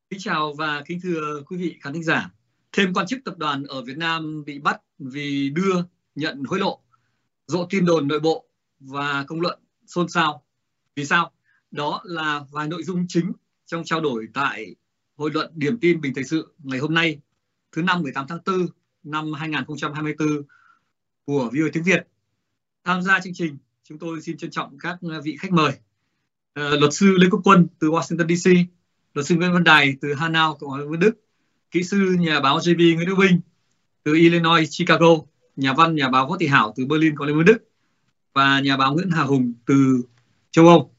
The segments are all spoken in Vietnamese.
Kính chào và kính thưa quý vị khán thính giả. Thêm quan chức tập đoàn ở Việt Nam bị bắt vì đưa nhận hối lộ, rộ tin đồn nội bộ và công luận xôn xao. Vì sao? Đó là vài nội dung chính trong trao đổi tại hội luận điểm tin Bình Thời sự ngày hôm nay, thứ năm 18 tháng 4 năm 2024 của VOA tiếng Việt. Tham gia chương trình, chúng tôi xin trân trọng các vị khách mời. Luật sư Lê Quốc Quân từ Washington DC, luật sư Nguyễn Văn Đài từ Hanau, Cộng hòa Liên bang Đức, kỹ sư nhà báo JB Nguyễn Đức Vinh từ Illinois, Chicago, nhà văn nhà báo Võ Thị Hảo từ Berlin, Cộng hòa Liên bang Đức và nhà báo Nguyễn Hà Hùng từ châu Âu.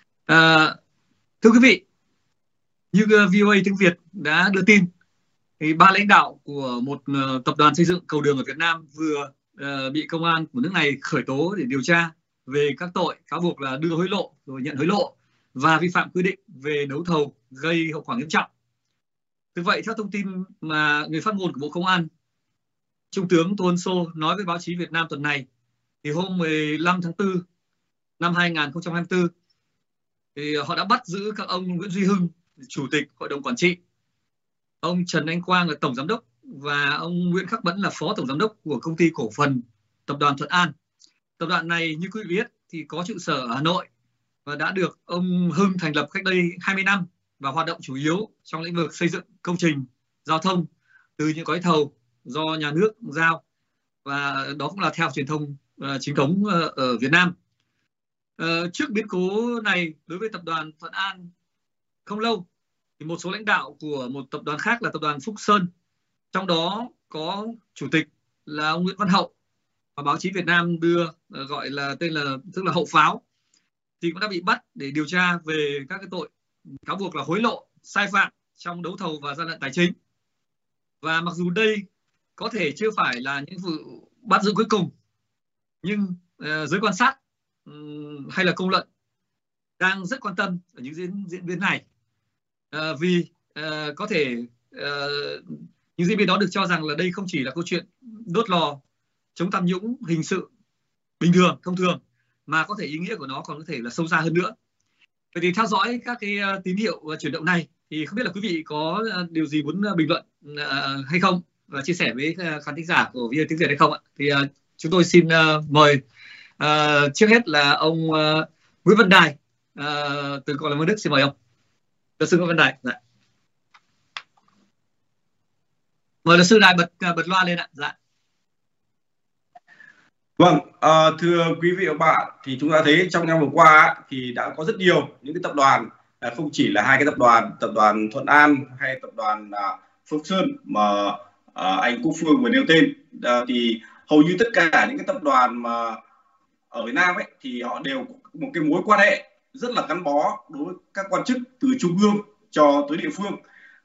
Thưa quý vị, như VOA tiếng Việt đã đưa tin, thì ba lãnh đạo của một tập đoàn xây dựng cầu đường ở Việt Nam vừa bị công an của nước này khởi tố để điều tra về các tội cáo buộc là đưa hối lộ, rồi nhận hối lộ và vi phạm quy định về đấu thầu gây hậu quả nghiêm trọng. Vì vậy, theo thông tin mà người phát ngôn của Bộ Công an, Trung tướng Tô Ân Sô nói với báo chí Việt Nam tuần này, thì hôm 15 tháng 4 năm 2024, thì họ đã bắt giữ các ông Nguyễn Duy Hưng, Chủ tịch Hội đồng Quản trị, ông Trần Anh Quang là Tổng Giám đốc và ông Nguyễn Khắc Bẫn là Phó Tổng Giám đốc của Công ty Cổ phần Tập đoàn Thuận An. Tập đoàn này, như quý vị biết, thì có trụ sở ở Hà Nội và đã được ông Hưng thành lập cách đây 20 năm và hoạt động chủ yếu trong lĩnh vực xây dựng công trình giao thông từ những gói thầu do nhà nước giao, và đó cũng là theo truyền thông chính thống ở Việt Nam. Trước biến cố này đối với tập đoàn Thuận An không lâu, thì một số lãnh đạo của một tập đoàn khác là tập đoàn Phúc Sơn, trong đó có chủ tịch là ông Nguyễn Văn Hậu, và báo chí Việt Nam đưa gọi là tên là tức là Hậu Pháo, thì cũng đã bị bắt để điều tra về các cái tội cáo buộc là hối lộ, sai phạm trong đấu thầu và gian lận tài chính. Và mặc dù đây có thể chưa phải là những vụ bắt giữ cuối cùng, nhưng giới quan sát hay là công luận đang rất quan tâm ở những diễn biến này, vì có thể những diễn biến đó được cho rằng là đây không chỉ là câu chuyện đốt lò chống tham nhũng hình sự bình thường, thông thường, mà có thể ý nghĩa của nó còn có thể là sâu xa hơn nữa. Vậy thì theo dõi các cái tín hiệu và chuyển động này, thì không biết là quý vị có điều gì muốn bình luận hay không và chia sẻ với khán thính giả của VOA tiếng Việt hay không ạ? Thì chúng tôi xin mời trước hết là ông Nguyễn Văn Đài từ Cộng hòa Liên bang Đức, xin mời ông. Luật sư Nguyễn Văn Đài. Dạ. Mời luật sư Đài bật loa lên ạ. Dạ. Vâng, thưa quý vị và bạn, thì chúng ta thấy trong năm vừa qua thì đã có rất nhiều những cái tập đoàn, không chỉ là hai cái tập đoàn Thuận An hay tập đoàn Phúc Sơn mà anh Quốc Phương vừa nêu tên, thì hầu như tất cả những cái tập đoàn mà ở Việt Nam ấy thì họ đều có một cái mối quan hệ rất là gắn bó đối với các quan chức từ trung ương cho tới địa phương,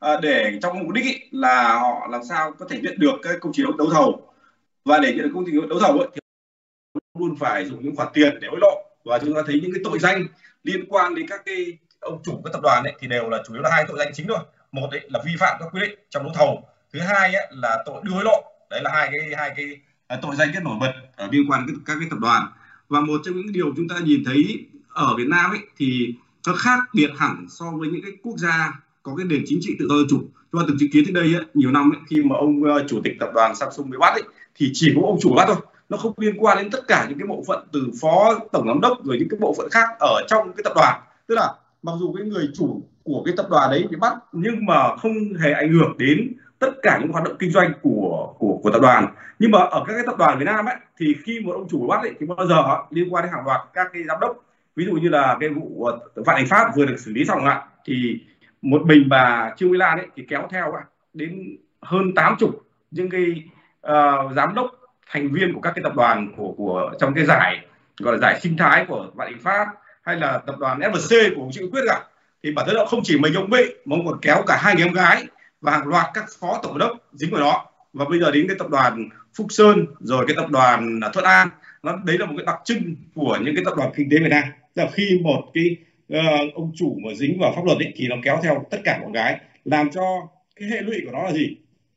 để trong mục đích ấy là họ làm sao có thể nhận được cái công trình đấu thầu, và để nhận được công trình đấu thầu ấy, thì luôn phải dùng những khoản tiền để hối lộ. Và chúng ta thấy những cái tội danh liên quan đến các cái ông chủ các tập đoàn ấy thì đều là chủ yếu là hai tội danh chính thôi. Một ấy là vi phạm các quy định trong đấu thầu, thứ hai ấy là tội đưa hối lộ. Đấy là hai cái tội danh rất nổi bật liên quan đến các cái tập đoàn. Và một trong những điều chúng ta nhìn thấy ở Việt Nam ấy thì nó khác biệt hẳn so với những cái quốc gia có cái nền chính trị tự do dân chủ. Chúng ta từng chứng kiến tới đây ấy, nhiều năm ấy, khi mà ông chủ tịch tập đoàn Samsung bị bắt ấy, thì chỉ có ông chủ bắt thôi, nó không liên quan đến tất cả những cái bộ phận từ phó tổng giám đốc rồi những cái bộ phận khác ở trong cái tập đoàn. Tức là mặc dù cái người chủ của cái tập đoàn đấy bị bắt nhưng mà không hề ảnh hưởng đến tất cả những hoạt động kinh doanh của tập đoàn. Nhưng mà ở các cái tập đoàn Việt Nam ấy thì khi một ông chủ bị bắt ấy, thì bao giờ họ liên quan đến hàng loạt các cái giám đốc. Ví dụ như là cái vụ Vạn Thịnh Phát vừa được xử lý xong ạ, thì một mình bà Trương Mỹ Lan ấy thì kéo theo đến hơn 80 những cái giám đốc thành viên của các cái tập đoàn của trong cái giải gọi là giải sinh thái của Vạn Thịnh Phát hay là tập đoàn FLC của ông Trịnh Quyết cả, thì bản thân nó không chỉ mình ông bị mà ông còn kéo cả hai người em gái và hàng loạt các phó tổng giám đốc dính vào đó. Và bây giờ đến cái tập đoàn Phúc Sơn rồi cái tập đoàn Thuận An, đấy là một cái đặc trưng của những cái tập đoàn kinh tế Việt Nam. Tức là khi một cái ông chủ mà dính vào pháp luật ấy, thì nó kéo theo tất cả mọi cái, làm cho cái hệ lụy của nó là gì?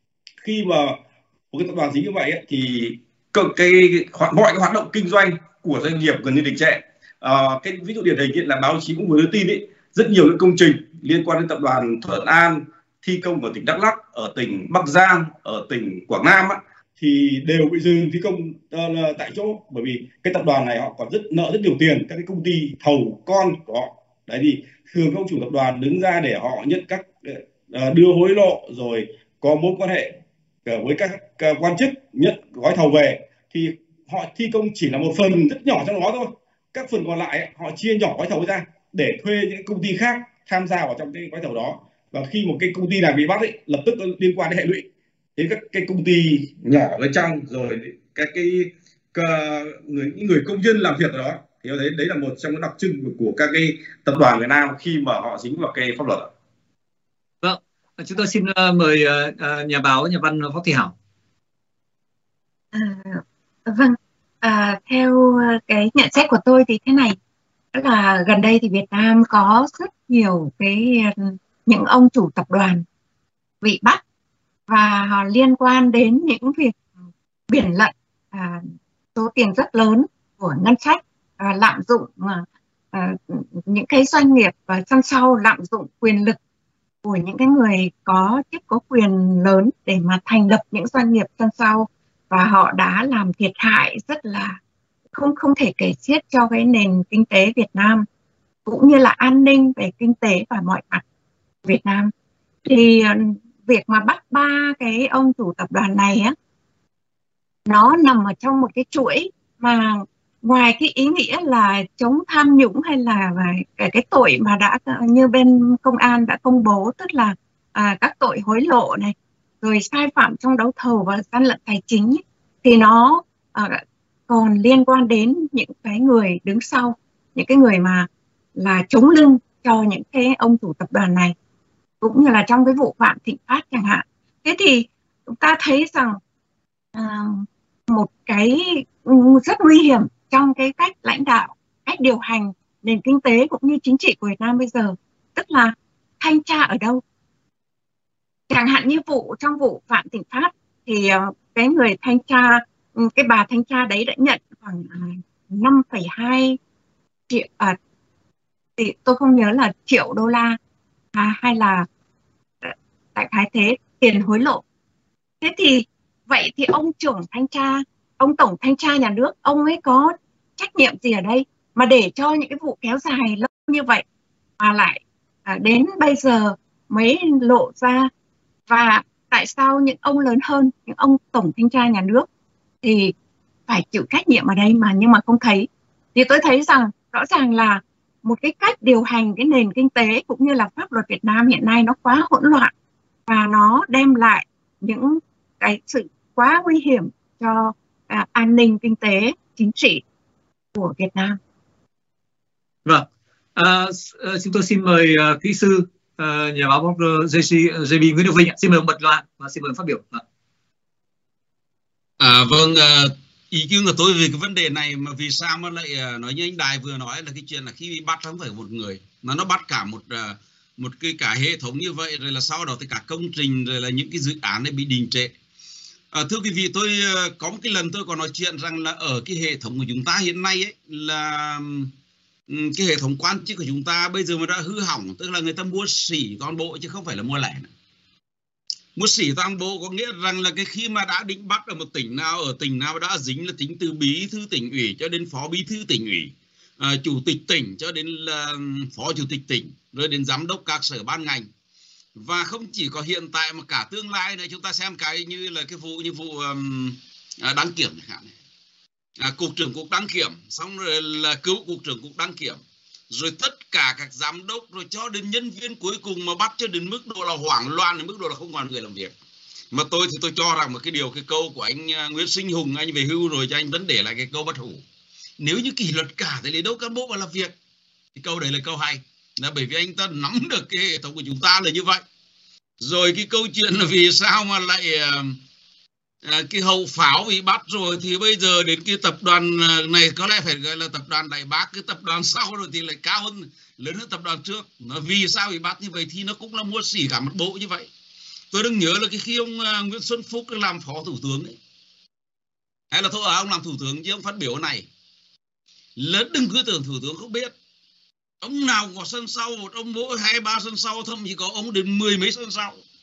Khi mà một cái tập đoàn dính như vậy ấy, thì mọi cái hoạt động kinh doanh của doanh nghiệp gần như đình trệ. Cái ví dụ điển hình là báo chí cũng vừa đưa tin ấy, rất nhiều những công trình liên quan đến tập đoàn Thuận An thi công ở tỉnh Đắk Lắk, ở tỉnh Bắc Giang, ở tỉnh Quảng Nam thì đều bị dừng thi công tại chỗ, bởi vì cái tập đoàn này họ còn nợ rất nhiều tiền các cái công ty thầu con của họ. Đấy thì thường các ông chủ tập đoàn đứng ra để họ nhận các đưa hối lộ, rồi có mối quan hệ với các quan chức nhận gói thầu về, thì họ thi công chỉ là một phần rất nhỏ trong đó thôi. Các phần còn lại họ chia nhỏ gói thầu ra để thuê những công ty khác tham gia vào trong cái gói thầu đó. Và khi một cái công ty nào bị bắt lập tức liên quan đến hệ lụy đến các cái công ty nhỏ ở bên trong, rồi các cái những người công nhân làm việc ở đó. Thì tôi thấy đấy là một trong những đặc trưng của các cái tập đoàn Việt Nam khi mà họ dính vào cái pháp luật. Vâng, chúng tôi xin mời nhà văn Võ Thị Hảo. Vâng, theo cái nhận xét của tôi thì thế này, đó là gần đây thì Việt Nam có rất nhiều những ông chủ tập đoàn bị bắt và liên quan đến những việc biển lận số tiền rất lớn của ngân sách, lạm dụng những cái doanh nghiệp sân sau, lạm dụng quyền lực của những cái người có chức có quyền lớn để mà thành lập những doanh nghiệp sân sau, và họ đã làm thiệt hại rất là không thể kể xiết cho cái nền kinh tế Việt Nam cũng như là an ninh về kinh tế và mọi mặt Việt Nam. Thì việc mà bắt 3 cái ông chủ tập đoàn này nó nằm ở trong một cái chuỗi mà ngoài cái ý nghĩa là chống tham nhũng hay là cái tội mà đã như bên công an đã công bố, tức là các tội hối lộ này, rồi sai phạm trong đấu thầu và gian lận tài chính thì nó còn liên quan đến những cái người đứng sau, những cái người mà là chống lưng cho những cái ông chủ tập đoàn này, cũng như là trong cái vụ Vạn Thịnh Phát chẳng hạn. Thế thì chúng ta thấy rằng một cái rất nguy hiểm trong cái cách lãnh đạo, cách điều hành nền kinh tế cũng như chính trị của Việt Nam bây giờ, tức là thanh tra ở đâu. Chẳng hạn như trong vụ Vạn Thịnh Phát thì cái người thanh tra, cái bà thanh tra đấy đã nhận khoảng 5,2 triệu, tôi không nhớ là triệu đô la hay là đại khái thế, tiền hối lộ. Thế thì vậy thì ông trưởng thanh tra, ông tổng thanh tra nhà nước, ông ấy có trách nhiệm gì ở đây mà để cho những cái vụ kéo dài lâu như vậy mà lại đến bây giờ mới lộ ra? Và tại sao những ông lớn hơn, những ông tổng thanh tra nhà nước thì phải chịu trách nhiệm ở đây nhưng mà không thấy? Thì tôi thấy rằng rõ ràng là một cái cách điều hành cái nền kinh tế cũng như là pháp luật Việt Nam hiện nay nó quá hỗn loạn và nó đem lại những cái sự quá nguy hiểm cho an ninh kinh tế chính trị của Việt Nam. Vâng, chúng tôi xin mời kỹ sư nhà báo blogger JB Nguyễn Đức Vinh, xin mời ông bật loa và xin mời ông phát biểu. Vâng, ý kiến của tôi về cái vấn đề này mà vì sao mà lại nói như anh Đài vừa nói là cái chuyện là khi bị bắt không phải một người mà nó bắt cả một cái cả hệ thống như vậy, rồi là sau đó thì cả công trình, rồi là những cái dự án này bị đình trệ. Thưa quý vị, tôi có một cái lần tôi có nói chuyện rằng là ở cái hệ thống của chúng ta hiện nay ấy, là cái hệ thống quan chức của chúng ta bây giờ mà đã hư hỏng, tức là người ta mua xỉ toàn bộ chứ không phải là mua lẻ nữa. Mua xỉ toàn bộ có nghĩa rằng là cái khi mà đã định bắt ở một tỉnh nào, ở tỉnh nào đã dính là tính từ bí thư tỉnh ủy cho đến phó bí thư tỉnh ủy, chủ tịch tỉnh cho đến là phó chủ tịch tỉnh, rồi đến giám đốc các sở ban ngành. Và không chỉ có hiện tại mà cả tương lai này, chúng ta xem cái như là cái vụ đăng kiểm chẳng hạn, cục trưởng cục đăng kiểm, xong rồi là cựu cục trưởng cục đăng kiểm, rồi tất cả các giám đốc, rồi cho đến nhân viên cuối cùng mà bắt cho đến mức độ là hoảng loạn, đến mức độ là không còn người làm việc. Mà tôi thì tôi cho rằng một cái câu của anh Nguyễn Sinh Hùng, anh về hưu rồi cho anh vẫn để lại cái câu bất hủ: nếu như kỷ luật cả thì lấy đâu cán bộ vào làm việc. Cái câu đấy là câu hay, là bởi vì anh ta nắm được cái hệ thống của chúng ta là như vậy. Rồi cái câu chuyện là vì sao mà lại cái hậu pháo bị bắt rồi thì bây giờ đến cái tập đoàn này có lẽ phải gọi là tập đoàn Đại Bác, cái tập đoàn sau rồi thì lại cao hơn, lớn hơn tập đoàn trước. Nó vì sao bị bắt như vậy thì nó cũng là mua xỉ cả một bộ như vậy. Tôi đang nhớ là cái khi ông Nguyễn Xuân Phúc làm phó thủ tướng ấy, hay là thôi ông làm thủ tướng chứ ông phát biểu này lớn, đừng cứ tưởng thủ tướng không biết. Ông nào có sân sau, một ông mỗi 2-3 sân sau, thậm chí có ông đến 10 mấy sân sau.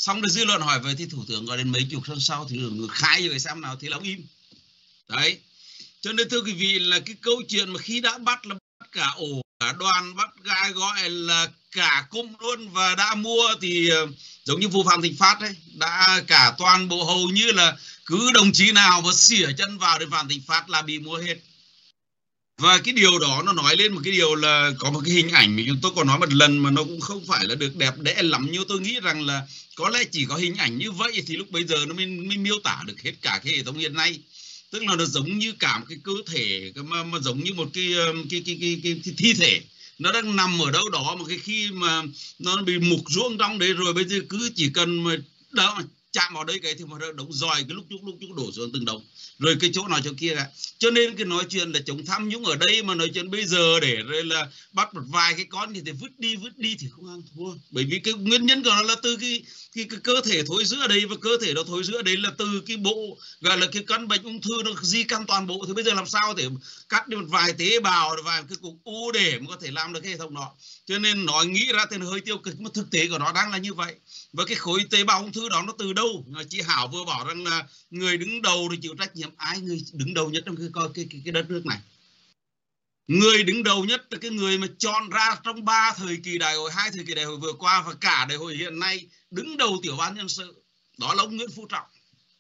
Xong rồi dư luận hỏi về thì thủ tướng gọi đến mấy chục lần sau thì người khai rồi xem nào, thì là ông im. Đấy, cho nên thưa quý vị là cái câu chuyện mà khi đã bắt là bắt cả ổ cả đoàn, bắt gai gọi là cả cung luôn, và đã mua thì giống như vụ Phạm Thịnh Phát ấy, đã cả toàn bộ hầu như là cứ đồng chí nào mà xỉa chân vào đến Phạm Thịnh Phát là bị mua hết. Và cái điều đó nó nói lên một cái điều là có một cái hình ảnh mà chúng tôi có nói một lần mà nó cũng không phải là được đẹp đẽ lắm, nhưng tôi nghĩ rằng là có lẽ chỉ có hình ảnh như vậy thì lúc bây giờ nó mới miêu tả được hết cả cái hệ thống hiện nay. Tức là nó giống như cả một cái cơ thể mà giống như một cái thi thể nó đang nằm ở đâu đó, mà cái khi mà nó bị mục ruộng trong đấy rồi, bây giờ cứ chỉ cần mà đó chạm vào đây cái thì mà đống dòi cái lúc chút đổ xuống từng đống, rồi cái chỗ nào chỗ kia cả. Cho nên cái nói chuyện là chống tham nhũng ở đây mà nói chuyện bây giờ để rồi là bắt một vài cái con thì vứt đi thì không ăn thua, bởi vì cái nguyên nhân của nó là từ cái cơ thể thối rữa đấy, và cơ thể nó thối rữa đấy là từ cái bộ gọi là cái căn bệnh ung thư nó di căn toàn bộ, thì bây giờ làm sao để cắt đi một vài tế bào, vài cái cục u để mà có thể làm được cái hệ thống đó. Cho nên nói nghĩ ra thì nó hơi tiêu cực, mà thực tế của nó đang là như vậy. Và cái khối tế bào ung thư đó nó từ đâu? Chị Hảo vừa bảo rằng là người đứng đầu thì chịu trách nhiệm. Ai người đứng đầu nhất trong cái đất nước này? Người đứng đầu nhất là cái người mà chọn ra trong 3 thời kỳ đại hội, 2 thời kỳ đại hội vừa qua và cả đại hội hiện nay, đứng đầu tiểu ban nhân sự, đó là ông Nguyễn Phú Trọng.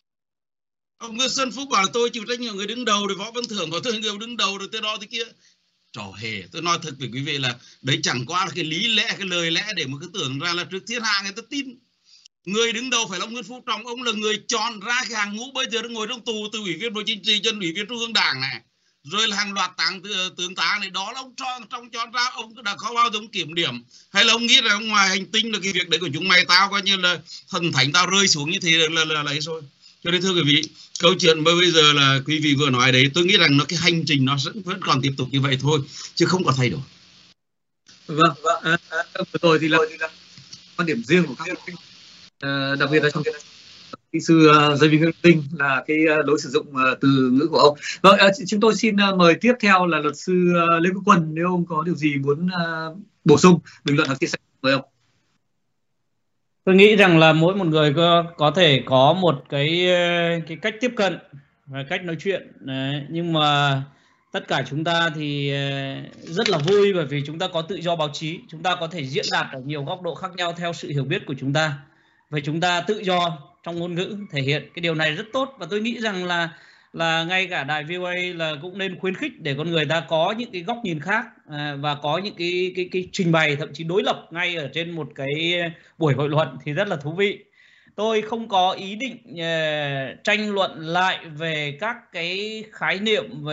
Ông Nguyễn Xuân Phúc bảo là tôi chịu trách nhiệm người đứng đầu, rồi Võ Văn Thưởng bảo tôi người đứng đầu, rồi tới đó tới kia. Trò hề, tôi nói thật với quý vị là đấy chẳng qua là cái lý lẽ, cái lời lẽ để mà cứ tưởng ra là trước thiên hạ người ta tin. Người đứng đầu phải là ông Nguyễn Phú Trọng, ông là người chọn ra cái hàng ngũ bây giờ đang ngồi trong tù, từ ủy viên Bộ Chính trị cho ủy viên Trung ương Đảng này, rồi là hàng loạt tướng tá này, đó là ông chọn ra. Ông đã có bao giờ ông kiểm điểm hay là ông nghĩ là ngoài hành tinh là cái việc đấy của chúng mày tao coi như là thần thánh tao rơi xuống như thế là ấy rồi. Cho nên thưa quý vị, câu chuyện bây giờ là quý vị vừa nói đấy, tôi nghĩ rằng nó cái hành trình nó vẫn còn tiếp tục như vậy thôi, chứ không có thay đổi. Vâng, vừa rồi thì là quan điểm riêng của các đặc biệt là trong kỹ sư Dây Vinh Tinh là cái lối sử dụng từ ngữ của ông. Vâng, chúng tôi xin mời tiếp theo là luật sư Lê Quốc Quân, nếu ông có điều gì muốn bổ sung, bình luận hoặc chia sẻ với ông. Tôi nghĩ rằng là mỗi một người có thể có một cái cách tiếp cận và cách nói chuyện. Đấy, nhưng mà tất cả chúng ta thì rất là vui bởi vì chúng ta có tự do báo chí, chúng ta có thể diễn đạt ở nhiều góc độ khác nhau theo sự hiểu biết của chúng ta. Vậy chúng ta tự do trong ngôn ngữ thể hiện cái điều này rất tốt, và tôi nghĩ rằng là ngay cả đài VOA là cũng nên khuyến khích để con người ta có những cái góc nhìn khác và có những cái trình bày thậm chí đối lập ngay ở trên một cái buổi hội luận thì rất là thú vị. Tôi không có ý định tranh luận lại về các cái khái niệm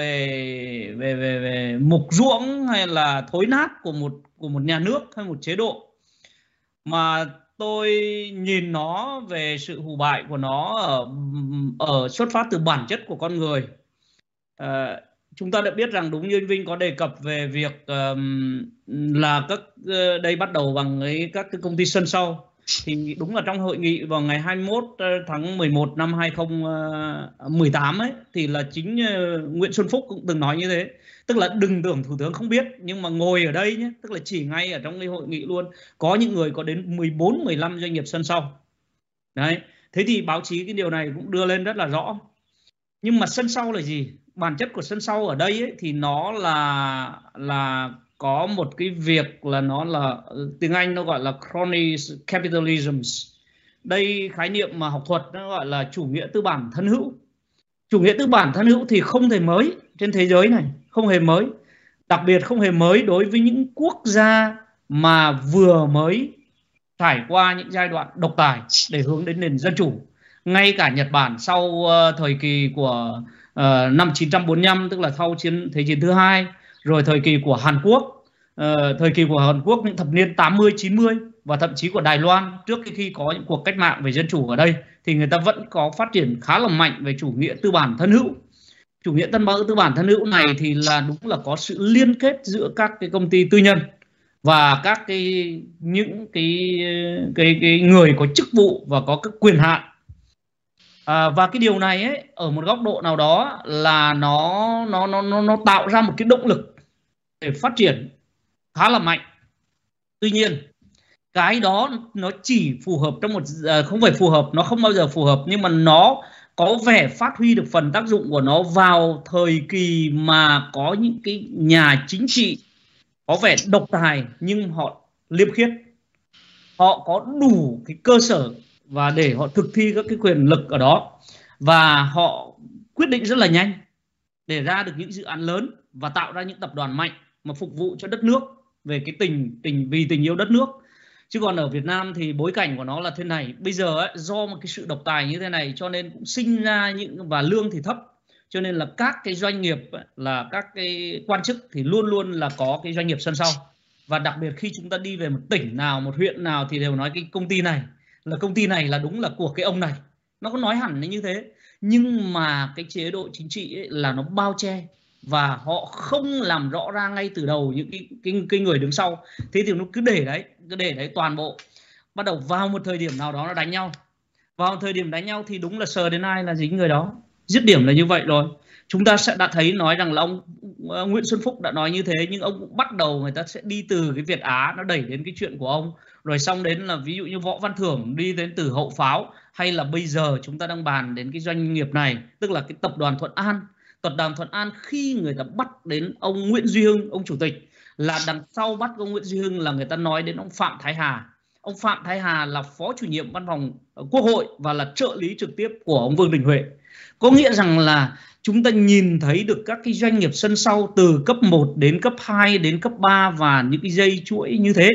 về mục ruỗng hay là thối nát của một nhà nước hay một chế độ, mà tôi nhìn nó về sự hủ bại của nó ở xuất phát từ bản chất của con người. Chúng ta đã biết rằng đúng như anh Vinh có đề cập về việc là đây bắt đầu bằng các cái công ty sân sau. Thì đúng là trong hội nghị vào ngày 21 tháng 11 năm 2018 ấy, thì là chính Nguyễn Xuân Phúc cũng từng nói như thế. Tức là đừng tưởng Thủ tướng không biết, nhưng mà ngồi ở đây nhé, tức là chỉ ngay ở trong cái hội nghị luôn, có những người có đến 14-15 doanh nghiệp sân sau. Đấy, thế thì báo chí cái điều này cũng đưa lên rất là rõ. Nhưng mà sân sau là gì? Bản chất của sân sau ở đây ấy, thì nó là có một cái việc là nó là, tiếng Anh nó gọi là crony capitalism. Đây khái niệm mà học thuật nó gọi là chủ nghĩa tư bản thân hữu. Chủ nghĩa tư bản thân hữu thì không hề mới trên thế giới này, không hề mới. Đặc biệt không hề mới đối với những quốc gia mà vừa mới trải qua những giai đoạn độc tài để hướng đến nền dân chủ. Ngay cả Nhật Bản sau thời kỳ của năm 1945, tức là sau Thế chiến thứ hai, rồi thời kỳ của Hàn Quốc, những thập niên 80-90, và thậm chí của Đài Loan trước khi có những cuộc cách mạng về dân chủ ở đây, thì người ta vẫn có phát triển khá là mạnh về chủ nghĩa tư bản thân hữu. Chủ nghĩa tư bản thân hữu này thì là đúng là có sự liên kết giữa các cái công ty tư nhân và các những cái người có chức vụ và có các quyền hạn. Và cái điều này ấy, ở một góc độ nào đó là nó tạo ra một cái động lực để phát triển khá là mạnh. Tuy nhiên Cái đó nó chỉ phù hợp trong một không phải phù hợp, nó không bao giờ phù hợp, nhưng mà nó có vẻ phát huy được phần tác dụng của nó vào thời kỳ mà có những cái nhà chính trị có vẻ độc tài nhưng họ liêm khiết, họ có đủ cái cơ sở và để họ thực thi các cái quyền lực ở đó, và họ quyết định rất là nhanh để ra được những dự án lớn và tạo ra những tập đoàn mạnh mà phục vụ cho đất nước về cái vì tình yêu đất nước. Chứ còn ở Việt Nam thì bối cảnh của nó là thế này. Bây giờ ấy, do một cái sự độc tài như thế này cho nên cũng sinh ra những, và lương thì thấp, cho nên là các cái doanh nghiệp ấy, là các cái quan chức thì luôn luôn là có cái doanh nghiệp sân sau. Và đặc biệt khi chúng ta đi về một tỉnh nào, một huyện nào thì đều nói cái công ty này là đúng là của cái ông này. Nó có nói hẳn như thế. Nhưng mà cái chế độ chính trị ấy là nó bao che và họ không làm rõ ra ngay từ đầu những cái người đứng sau. Thế thì nó cứ để đấy toàn bộ. Bắt đầu vào một thời điểm nào đó nó đánh nhau. Vào thời điểm đánh nhau thì đúng là sờ đến ai là dính người đó. Dứt điểm là như vậy rồi. Chúng ta sẽ đã thấy nói rằng là ông Nguyễn Xuân Phúc đã nói như thế, nhưng ông cũng bắt đầu người ta sẽ đi từ cái Việt Á nó đẩy đến cái chuyện của ông, rồi xong đến là ví dụ như Võ Văn Thưởng đi đến từ Hậu Pháo, hay là bây giờ chúng ta đang bàn đến cái doanh nghiệp này, tức là cái tập đoàn Thuận An. Tập đoàn Thuận An khi người ta bắt đến ông Nguyễn Duy Hưng, ông chủ tịch, là đằng sau bắt ông Nguyễn Duy Hưng là người ta nói đến ông Phạm Thái Hà. Ông Phạm Thái Hà là phó chủ nhiệm văn phòng Quốc hội và là trợ lý trực tiếp của ông Vương Đình Huệ. Có nghĩa rằng là chúng ta nhìn thấy được các cái doanh nghiệp sân sau từ cấp 1 đến cấp 2 đến cấp 3 và những cái dây chuỗi như thế.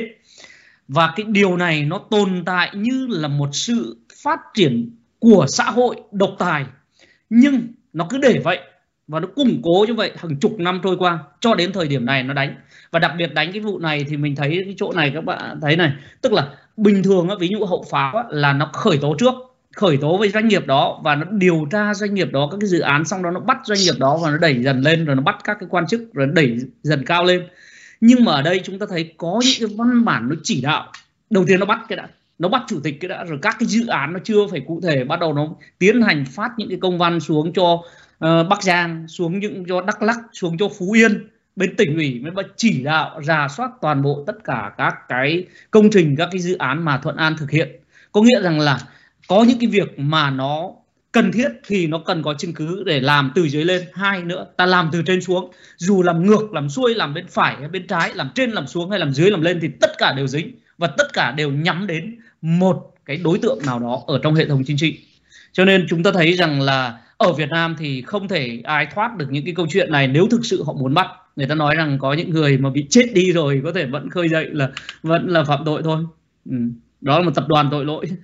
Và cái điều này nó tồn tại như là một sự phát triển của xã hội độc tài. Nhưng nó cứ để vậy và nó củng cố như vậy hàng chục năm trôi qua cho đến thời điểm này nó đánh. Và đặc biệt đánh cái vụ này thì mình thấy cái chỗ này các bạn thấy này, tức là bình thường ví dụ Hậu Pháo là nó khởi tố trước, khởi tố với doanh nghiệp đó và nó điều tra doanh nghiệp đó các cái dự án, xong đó nó bắt doanh nghiệp đó và nó đẩy dần lên, rồi nó bắt các cái quan chức rồi nó đẩy dần cao lên. Nhưng mà ở đây chúng ta thấy có những cái văn bản nó chỉ đạo. Đầu tiên nó bắt cái đã, nó bắt chủ tịch cái đã, rồi các cái dự án nó chưa phải cụ thể, bắt đầu nó tiến hành phát những cái công văn xuống cho Bắc Giang, xuống những cho Đắk Lắk, xuống cho Phú Yên, bên tỉnh ủy mới chỉ đạo rà soát toàn bộ tất cả các cái công trình, các cái dự án mà Thuận An thực hiện. Có nghĩa rằng là có những cái việc mà nó cần thiết thì nó cần có chứng cứ để làm từ dưới lên. Hai nữa, ta làm từ trên xuống, dù làm ngược, làm xuôi, làm bên phải hay bên trái, làm trên làm xuống hay làm dưới làm lên thì tất cả đều dính và tất cả đều nhắm đến một cái đối tượng nào đó ở trong hệ thống chính trị. Cho nên chúng ta thấy rằng là ở Việt Nam thì không thể ai thoát được những cái câu chuyện này nếu thực sự họ muốn bắt. Người ta nói rằng có những người mà bị chết đi rồi có thể vẫn khơi dậy là vẫn là phạm tội thôi. Đó là một tập đoàn tội lỗi.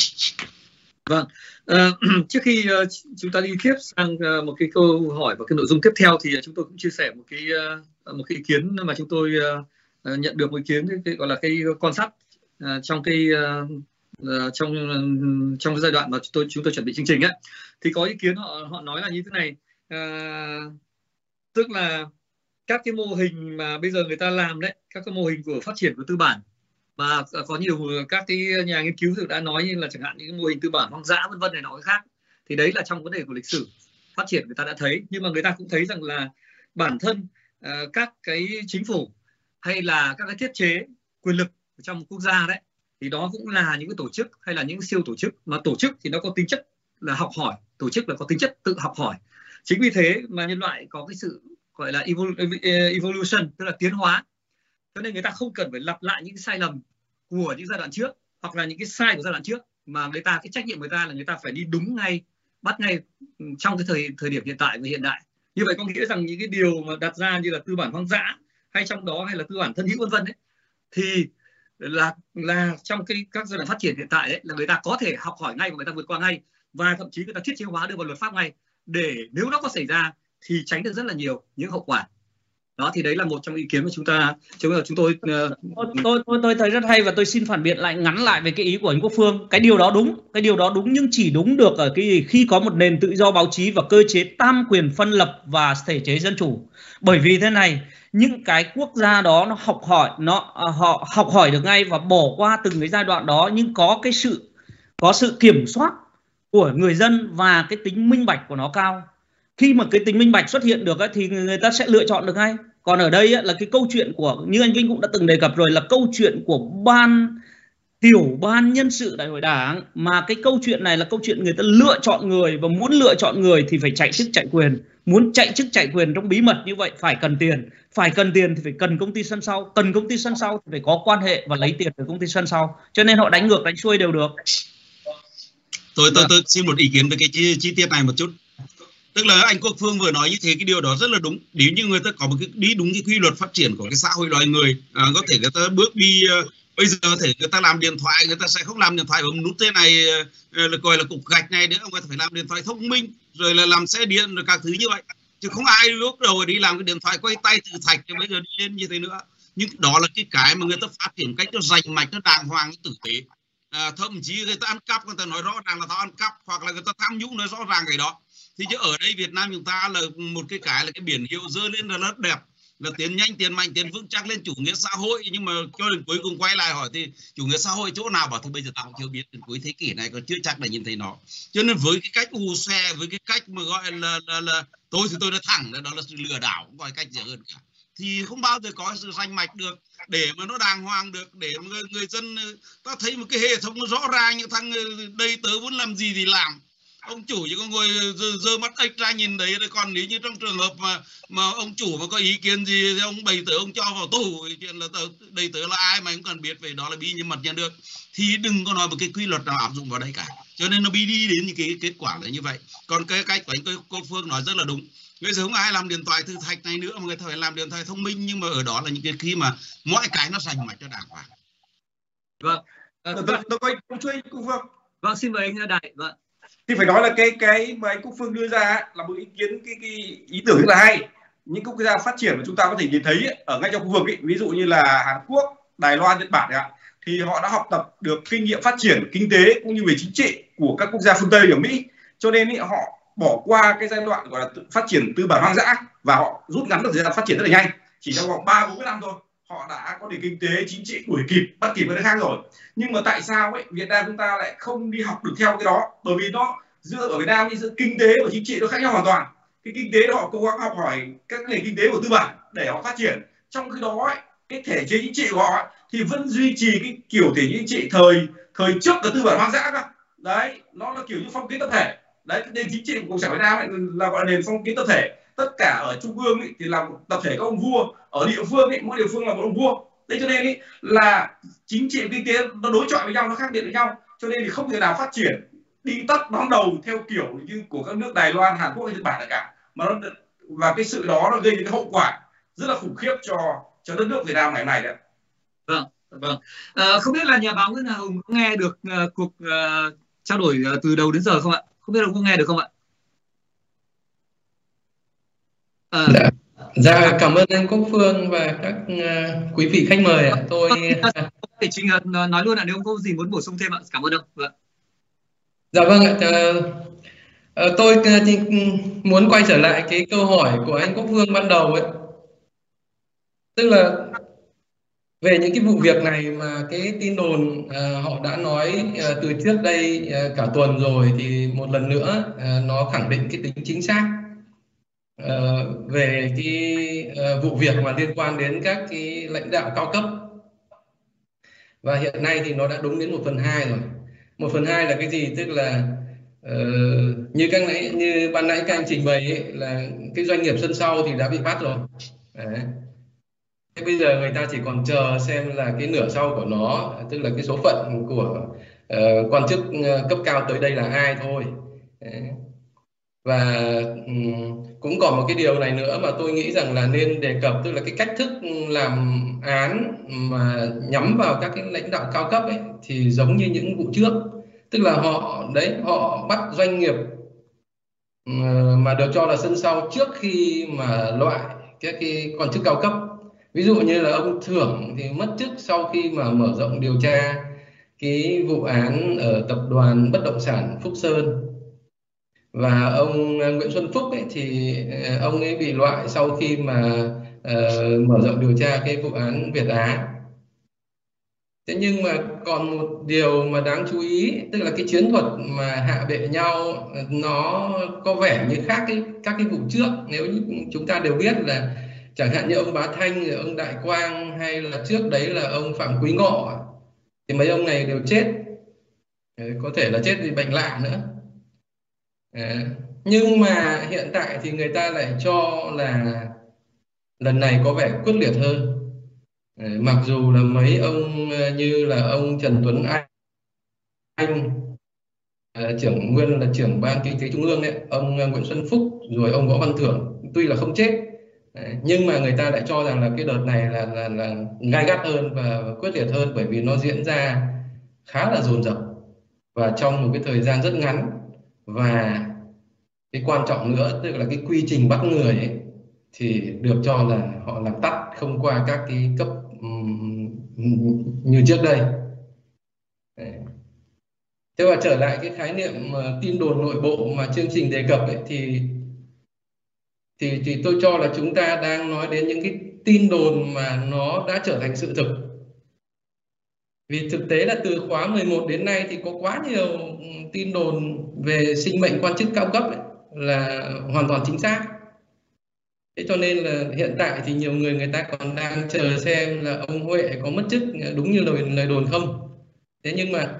Vâng, trước khi chúng ta đi tiếp sang một cái câu hỏi và cái nội dung tiếp theo thì chúng tôi cũng chia sẻ một cái ý kiến mà chúng tôi nhận được, một ý kiến cái gọi là cái quan sát trong cái trong giai đoạn mà chúng tôi chuẩn bị chương trình ấy, thì có ý kiến họ nói là như thế này, tức là các cái mô hình mà bây giờ người ta làm đấy, các cái mô hình của phát triển của tư bản, và có nhiều các cái nhà nghiên cứu đã nói như là chẳng hạn những mô hình tư bản hoang dã vân vân này nọ cái khác, thì đấy là trong vấn đề của lịch sử phát triển người ta đã thấy. Nhưng mà người ta cũng thấy rằng là bản thân các cái chính phủ hay là các cái thiết chế quyền lực trong quốc gia đấy, thì đó cũng là những cái tổ chức hay là những siêu tổ chức, mà tổ chức thì nó có tính chất là học hỏi, tổ chức là có tính chất tự học hỏi. Chính vì thế mà nhân loại có cái sự gọi là evolution, tức là tiến hóa. Cho nên người ta không cần phải lặp lại những cái sai lầm của những giai đoạn trước hoặc là những cái sai của giai đoạn trước, mà người ta cái trách nhiệm người ta là người ta phải đi đúng ngay, bắt ngay trong cái thời điểm hiện tại và hiện đại. Như vậy có nghĩa rằng những cái điều mà đặt ra như là tư bản hoang dã hay trong đó hay là tư bản thân hữu vân vân ấy, thì là trong các giai đoạn phát triển hiện tại ấy, là người ta có thể học hỏi ngay và người ta vượt qua ngay, và thậm chí người ta thiết chế hóa đưa vào luật pháp ngay, để nếu nó có xảy ra thì tránh được rất là nhiều những hậu quả. Đó thì đấy là một trong ý kiến mà chúng tôi thấy rất hay, và tôi xin phản biện lại ngắn lại về cái ý của anh Quốc Phương. Cái điều đó đúng nhưng chỉ đúng được ở cái khi có một nền tự do báo chí và cơ chế tam quyền phân lập và thể chế dân chủ. Bởi vì thế này, những cái quốc gia đó nó họ học hỏi được ngay và bỏ qua từng cái giai đoạn đó, nhưng có sự kiểm soát của người dân và cái tính minh bạch của nó cao. Khi mà cái tính minh bạch xuất hiện được ấy, thì người ta sẽ lựa chọn được ngay. Còn ở đây ấy, là cái câu chuyện của, như anh Vinh cũng đã từng đề cập rồi, là câu chuyện của ban tiểu ban nhân sự đại hội đảng, mà cái câu chuyện này là câu chuyện người ta lựa chọn người, và muốn lựa chọn người thì phải chạy chức chạy quyền. Muốn chạy chức chạy quyền trong bí mật như vậy phải cần tiền, phải cần tiền thì phải cần công ty sân sau, cần công ty sân sau thì phải có quan hệ và lấy tiền từ công ty sân sau, cho nên họ đánh ngược đánh xuôi đều được. Tôi xin một ý kiến về cái chi tiết này một chút. Tức là anh Quốc Phương vừa nói như thế, cái điều đó rất là đúng. Nếu như người ta có một cái đi đúng cái quy luật phát triển của cái xã hội loài người, có thể người ta bước đi bây giờ có thể người ta làm điện thoại, người ta sẽ không làm điện thoại bấm nút thế này là gọi là cục gạch này nữa, người ta phải làm điện thoại thông minh, rồi là làm xe điện rồi các thứ như vậy. Chứ không ai lúc đầu đi làm cái điện thoại quay tay từ thạch cho bây giờ đi lên như thế nữa. Nhưng đó là cái mà người ta phát triển cách nó rành mạch, nó đàng hoàng, nó tử tế. Thậm chí người ta ăn cắp, người ta nói rõ ràng là tao ăn cắp, hoặc là người ta tham nhũng nói rõ ràng cái đó. Thì chứ ở đây Việt Nam chúng ta là một cái là cái biển hiệu dơ lên là rất đẹp, là tiến nhanh, tiến mạnh, tiến vững chắc lên chủ nghĩa xã hội. Nhưng mà cho đến cuối cùng quay lại hỏi thì chủ nghĩa xã hội chỗ nào, bảo thì bây giờ tao cũng chưa biết, đến cuối thế kỷ này còn chưa chắc là nhìn thấy nó. Cho nên với cái cách ù xe, với cái cách mà gọi là tôi thì tôi nói thẳng là đó là sự lừa đảo, không có cách gì hơn cả, thì không bao giờ có sự rành mạch được để mà nó đàng hoàng được, để mà người dân ta thấy một cái hệ thống nó rõ ràng. Những thằng đây tớ muốn làm gì thì làm, ông chủ chỉ có ngồi giơ mắt ếch ra nhìn đấy. Còn nếu như trong trường hợp mà ông chủ mà có ý kiến gì thì ông bày tớ, ông cho vào tù. Chuyện là đây tớ là ai mà không cần biết về đó là bí mật nhà nước, thì đừng có nói một cái quy luật nào áp dụng vào đây cả. Cho nên nó bị đi đến những cái kết quả là như vậy. Còn cái cách của anh cô Phương nói rất là đúng. Bây giờ không ai làm điện thoại thư thạch này nữa, mà người ta phải làm điện thoại thông minh. Nhưng mà ở đó là những cái khi mà mọi cái nó rành mạch cho đàng hoàng. Vâng, vâng, xin mời anh Đại. Vâng. Thì phải nói là cái mà anh Quốc Phương đưa ra là một ý kiến, cái ý tưởng rất là hay. Những quốc gia phát triển mà chúng ta có thể nhìn thấy ở ngay trong khu vực ví dụ như là Hàn Quốc, Đài Loan, Nhật Bản thì họ đã học tập được kinh nghiệm phát triển kinh tế cũng như về chính trị của các quốc gia phương Tây ở Mỹ, cho nên họ bỏ qua cái giai đoạn gọi là phát triển tư bản hoang dã và họ rút ngắn được thời gian phát triển rất là nhanh, chỉ trong vòng 3-4 năm thôi họ đã có nền kinh tế chính trị đuổi kịp, bắt kịp với nước khác rồi. Nhưng mà tại sao Việt Nam chúng ta lại không đi học được theo cái đó? Bởi vì nó giữa ở Việt Nam giữa kinh tế và chính trị nó khác nhau hoàn toàn. Cái kinh tế đó họ cố gắng học hỏi các nền kinh tế của tư bản để họ phát triển, trong khi đó cái thể chế chính trị của họ thì vẫn duy trì cái kiểu thể chế chính trị thời trước là tư bản hoang dã cơ. Đấy, nó là kiểu như phong kiến tập thể. Đấy, nền chính trị của Cộng sản Việt Nam là gọi là nền phong kiến tập thể. Tất cả ở trung ương thì là một tập thể các ông vua, ở địa phương mỗi địa phương là một ông vua. Thế cho nên là chính trị kinh tế nó đối chọi với nhau, nó khác biệt với nhau, cho nên thì không thể nào phát triển đi tắt đón đầu theo kiểu như của các nước Đài Loan, Hàn Quốc hay Nhật Bản cả, mà nó và cái sự đó nó gây những cái hậu quả rất là khủng khiếp cho đất nước Việt Nam ngày hôm nay đấy. Vâng. Không biết là nhà báo Nguyễn Hà Hùng có nghe được cuộc trao đổi từ đầu đến giờ không ạ? Không biết là có nghe được không ạ? Dạ, cảm ơn anh Quốc Phương và các quý vị khách mời ạ. Tôi thể trình nói luôn ạ, nếu không có gì muốn bổ sung thêm ạ. Cảm ơn ông. Vâng. Dạ vâng ạ. Tôi muốn quay trở lại cái câu hỏi của anh Quốc Phương ban đầu ấy. Tức là về những cái vụ việc này mà cái tin đồn họ đã nói từ trước đây cả tuần rồi, thì một lần nữa nó khẳng định cái tính chính xác về cái vụ việc mà liên quan đến các cái lãnh đạo cao cấp. Và hiện nay thì nó đã đúng đến 1/2 rồi. 1/2 là cái gì? Tức là như ban nãy các anh trình bày ấy, là cái doanh nghiệp sân sau thì đã bị bắt rồi. Đấy. Thế bây giờ người ta chỉ còn chờ xem là cái nửa sau của nó, tức là cái số phận của quan chức cấp cao tới đây là ai thôi. Đấy. Và cũng còn một cái điều này nữa mà tôi nghĩ rằng là nên đề cập, tức là cái cách thức làm án mà nhắm vào các cái lãnh đạo cao cấp ấy, thì giống như những vụ trước. Tức là họ bắt doanh nghiệp mà được cho là sân sau trước khi mà loại các cái quan chức cao cấp. Ví dụ như là ông Thưởng thì mất chức sau khi mà mở rộng điều tra cái vụ án ở tập đoàn bất động sản Phúc Sơn. Và ông Nguyễn Xuân Phúc ấy, thì ông ấy bị loại sau khi mà mở rộng điều tra cái vụ án Việt Á. Thế nhưng mà còn một điều mà đáng chú ý, tức là cái chiến thuật mà hạ bệ nhau nó có vẻ như khác các cái vụ trước. Nếu như chúng ta đều biết là chẳng hạn như ông Bá Thanh, ông Đại Quang, hay là trước đấy là ông Phạm Quý Ngọ, thì mấy ông này đều chết. Có thể là chết vì bệnh lạ nữa. Nhưng mà hiện tại thì người ta lại cho là lần này có vẻ quyết liệt hơn. Mặc dù là mấy ông như là ông Trần Tuấn Anh, nguyên là trưởng ban kinh tế trung ương đấy, ông Nguyễn Xuân Phúc, rồi ông Võ Văn Thưởng, tuy là không chết, nhưng mà người ta lại cho rằng là cái đợt này là gai gắt hơn và quyết liệt hơn, bởi vì nó diễn ra khá là dồn dập và trong một cái thời gian rất ngắn. Và cái quan trọng nữa, tức là cái quy trình bắt người ấy, thì được cho là họ làm tắt, không qua các cái cấp như trước đây. Thế và trở lại cái khái niệm tin đồn nội bộ mà chương trình đề cập ấy, thì tôi cho là chúng ta đang nói đến những cái tin đồn mà nó đã trở thành sự thực. Vì thực tế là từ khóa 11 đến nay thì có quá nhiều tin đồn về sinh mệnh quan chức cao cấp ấy, là hoàn toàn chính xác. Thế cho nên là hiện tại thì nhiều người ta còn đang chờ xem là ông Huệ có mất chức đúng như lời đồn không. Thế nhưng mà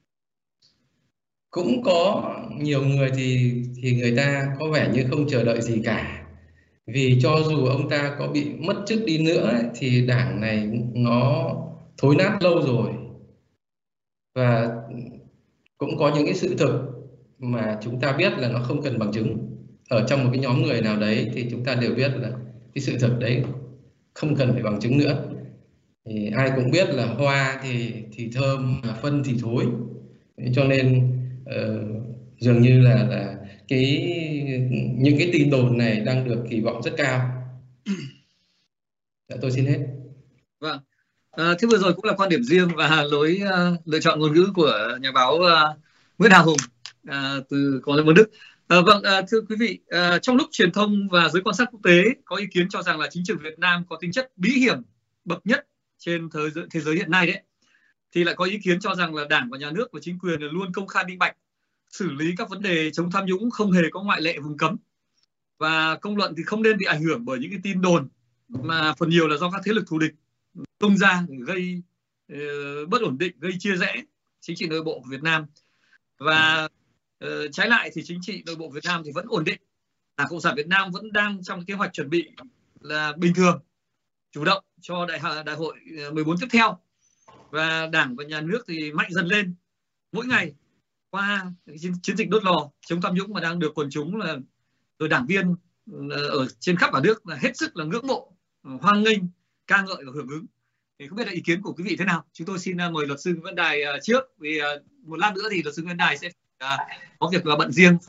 cũng có nhiều người thì người ta có vẻ như không chờ đợi gì cả. Vì cho dù ông ta có bị mất chức đi nữa ấy, thì đảng này nó thối nát lâu rồi. Và cũng có những cái sự thực mà chúng ta biết là nó không cần bằng chứng. Ở trong một cái nhóm người nào đấy thì chúng ta đều biết là cái sự thực đấy không cần phải bằng chứng nữa. Thì ai cũng biết là hoa thì thơm, phân thì thối. Cho nên dường như là những cái tin đồn này đang được kỳ vọng rất cao. Tôi xin hết. Vâng. Thế vừa rồi cũng là quan điểm riêng và lựa chọn ngôn ngữ của nhà báo Nguyễn Hà Hùng từ Cộng hòa Đức. Vâng, thưa quý vị, trong lúc truyền thông và giới quan sát quốc tế có ý kiến cho rằng là chính trường Việt Nam có tính chất bí hiểm bậc nhất trên thế giới hiện nay đấy, thì lại có ý kiến cho rằng là Đảng và Nhà nước và chính quyền luôn công khai minh bạch, xử lý các vấn đề chống tham nhũng không hề có ngoại lệ vùng cấm, và công luận thì không nên bị ảnh hưởng bởi những cái tin đồn mà phần nhiều là do các thế lực thù địch tung ra để gây bất ổn định, gây chia rẽ chính trị nội bộ của Việt Nam. Và trái lại thì chính trị nội bộ Việt Nam thì vẫn ổn định. Đảng Cộng sản Việt Nam vẫn đang trong kế hoạch chuẩn bị là bình thường, chủ động cho đại hội 14 tiếp theo. Và Đảng và Nhà nước thì mạnh dần lên mỗi ngày qua chiến dịch đốt lò chống tham nhũng mà đang được quần chúng là rồi đảng viên ở trên khắp cả nước là hết sức là ngưỡng mộ, hoan nghênh, ca ngợi và hưởng ứng. Thì không biết là ý kiến của quý vị thế nào? Chúng tôi xin mời luật sư Nguyễn Đài trước, vì một lát nữa thì luật sư Nguyễn Đài sẽ có việc là bận riêng,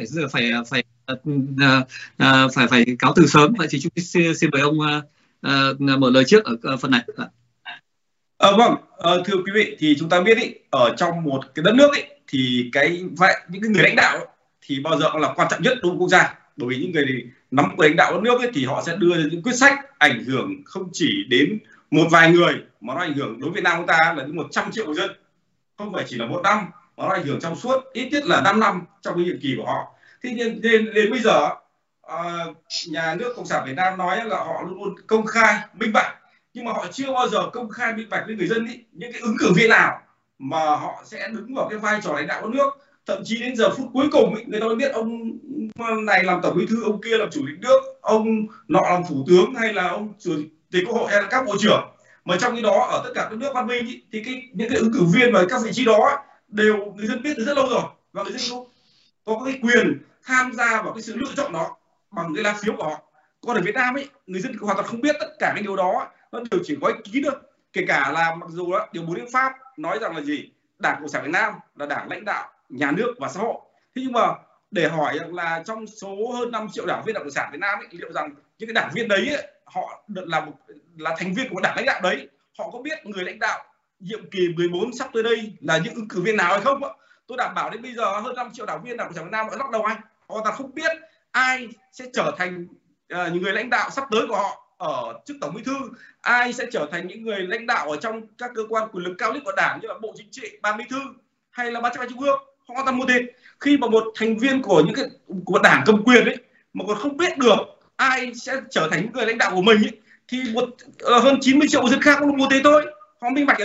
phải cáo từ sớm. Vậy thì chúng tôi xin mời ông mở lời trước ở phần này. Vâng, thưa quý vị, thì chúng ta biết ý, ở trong một cái đất nước ý, thì những cái người lãnh đạo ý, thì bao giờ cũng là quan trọng nhất đối với quốc gia. Bởi vì những người nắm quyền lãnh đạo đất nước ý, thì họ sẽ đưa ra những quyết sách ảnh hưởng không chỉ đến một vài người, mà nó ảnh hưởng đối với Việt Nam chúng ta là đến 100 triệu người dân, không phải chỉ là một năm, mà nó ảnh hưởng trong suốt ít nhất là 5 năm trong cái nhiệm kỳ của họ. Thế nhưng đến bây giờ Nhà nước Cộng sản Việt Nam nói là họ luôn luôn công khai minh bạch, nhưng mà họ chưa bao giờ công khai minh bạch với người dân ý, những cái ứng cử viên nào mà họ sẽ đứng vào cái vai trò lãnh đạo đất nước. Thậm chí đến giờ phút cuối cùng ý, người ta mới biết ông này làm tổng bí thư, ông kia làm chủ tịch nước, ông nọ làm thủ tướng, hay là ông chủ tịch quốc hội, hay là các bộ trưởng. Mà trong khi đó ở tất cả các nước văn minh ý, thì những cái ứng cử viên và các vị trí đó ý, đều người dân biết từ rất lâu rồi, và người dân có cái quyền tham gia vào cái sự lựa chọn đó bằng cái lá phiếu của họ. Còn ở Việt Nam ấy, người dân hoàn toàn không biết tất cả cái điều đó, nó đều chỉ có ý kiến thôi. Kể cả là mặc dù đó, điều 4 hiến pháp nói rằng là gì, Đảng Cộng sản Việt Nam là đảng lãnh đạo nhà nước và xã hội. Thế nhưng mà để hỏi là trong số hơn 5 triệu đảng viên Đảng Cộng sản Việt Nam ấy, liệu rằng những cái đảng viên đấy ấy, họ là thành viên của đảng lãnh đạo đấy, họ có biết người lãnh đạo nhiệm kỳ 14 sắp tới đây là những ứng cử viên nào hay không? Tôi đảm bảo đến bây giờ hơn 5 triệu đảng viên Đảng Cộng sản Việt Nam họ lắc đầu anh, họ ta không biết ai sẽ trở thành những người lãnh đạo sắp tới của họ ở chức tổng bí thư, ai sẽ trở thành những người lãnh đạo ở trong các cơ quan quyền lực cao nhất của đảng như là bộ chính trị, ban bí thư hay là ban chấp hành trung ương. Họ hoàn toàn một thịt. Khi mà một thành viên của của đảng cầm quyền ấy mà còn không biết được ai sẽ trở thành người lãnh đạo của mình ấy, thì hơn 90 triệu dân khác cũng một thế thôi. Họ minh bạch ở đâu?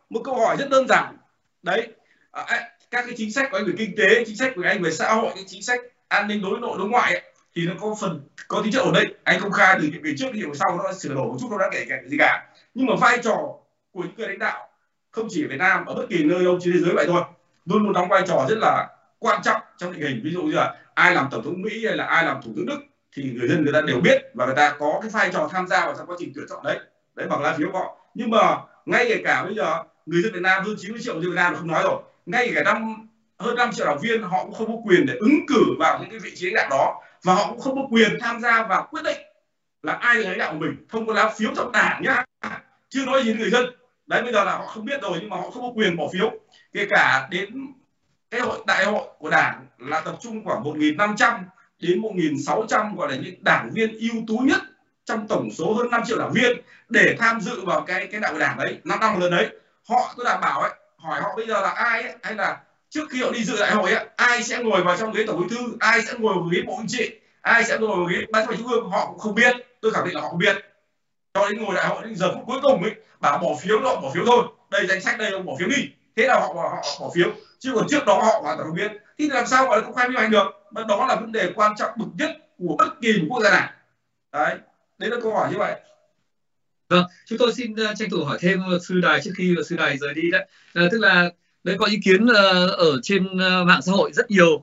một câu hỏi rất đơn giản đấy, các cái chính sách của anh về kinh tế, chính sách của anh về xã hội, cái chính sách an ninh đối nội đối ngoại ấy, thì nó có tính chất ổn định, anh công khai từ nhiệm kỳ trước đến nhiệm kỳ sau nó sửa đổi một chút, nó đã kể cả gì cả. Nhưng mà vai trò của những người lãnh đạo không chỉ ở Việt Nam, ở bất kỳ nơi đâu trên thế giới vậy thôi, luôn luôn đóng vai trò rất là quan trọng trong tình hình. Ví dụ như là ai làm tổng thống Mỹ hay là ai làm thủ tướng Đức thì người dân người ta đều biết và người ta có cái vai trò tham gia vào trong quá trình tuyển chọn đấy bằng lá phiếu của họ. Nhưng mà ngay kể cả bây giờ người dân Việt Nam hơn 90 triệu người Việt Nam không nói rồi, ngay cả hơn 5 triệu đảng viên họ cũng không có quyền để ứng cử vào những cái vị trí lãnh đạo đó, và họ cũng không có quyền tham gia vào quyết định là ai là lãnh đạo của mình thông qua lá phiếu trong đảng nhá, chưa nói gì đến người dân. Đấy, bây giờ là họ không biết rồi, nhưng mà họ không có quyền bỏ phiếu. Kể cả đến cái đại hội của đảng là tập trung khoảng 1.500 đến 1.600 gọi là những đảng viên ưu tú nhất trong tổng số hơn 5 triệu đảng viên để tham dự vào cái đại hội đảng đấy, 5 năm một lần đấy. Tôi đảm bảo ấy, hỏi họ bây giờ là ai ấy, hay là trước khi họ đi dự đại hội ấy, ai sẽ ngồi vào trong ghế tổng bí thư, ai sẽ ngồi vào ghế bộ chính trị, ai sẽ ngồi vào ghế ban chấp hành trung ương, họ cũng không biết. Tôi khẳng định là họ không biết. Cho đến ngồi đại hội đến giờ phút cuối cùng ấy, bảo bỏ phiếu, họ bỏ phiếu thôi. Đây danh sách đây, ông bỏ phiếu đi. Thế là họ bỏ phiếu. Chứ còn trước đó họ hoàn toàn không biết. Thì làm sao mà công khai minh bạch được? Mà đó là vấn đề quan trọng bậc nhất của bất kỳ một quốc gia nào. Đấy là câu hỏi như vậy. Vâng, chúng tôi xin tranh thủ hỏi thêm sư Đài trước khi sư Đài rời đi đấy. Tức là đấy, có ý kiến ở trên mạng xã hội rất nhiều,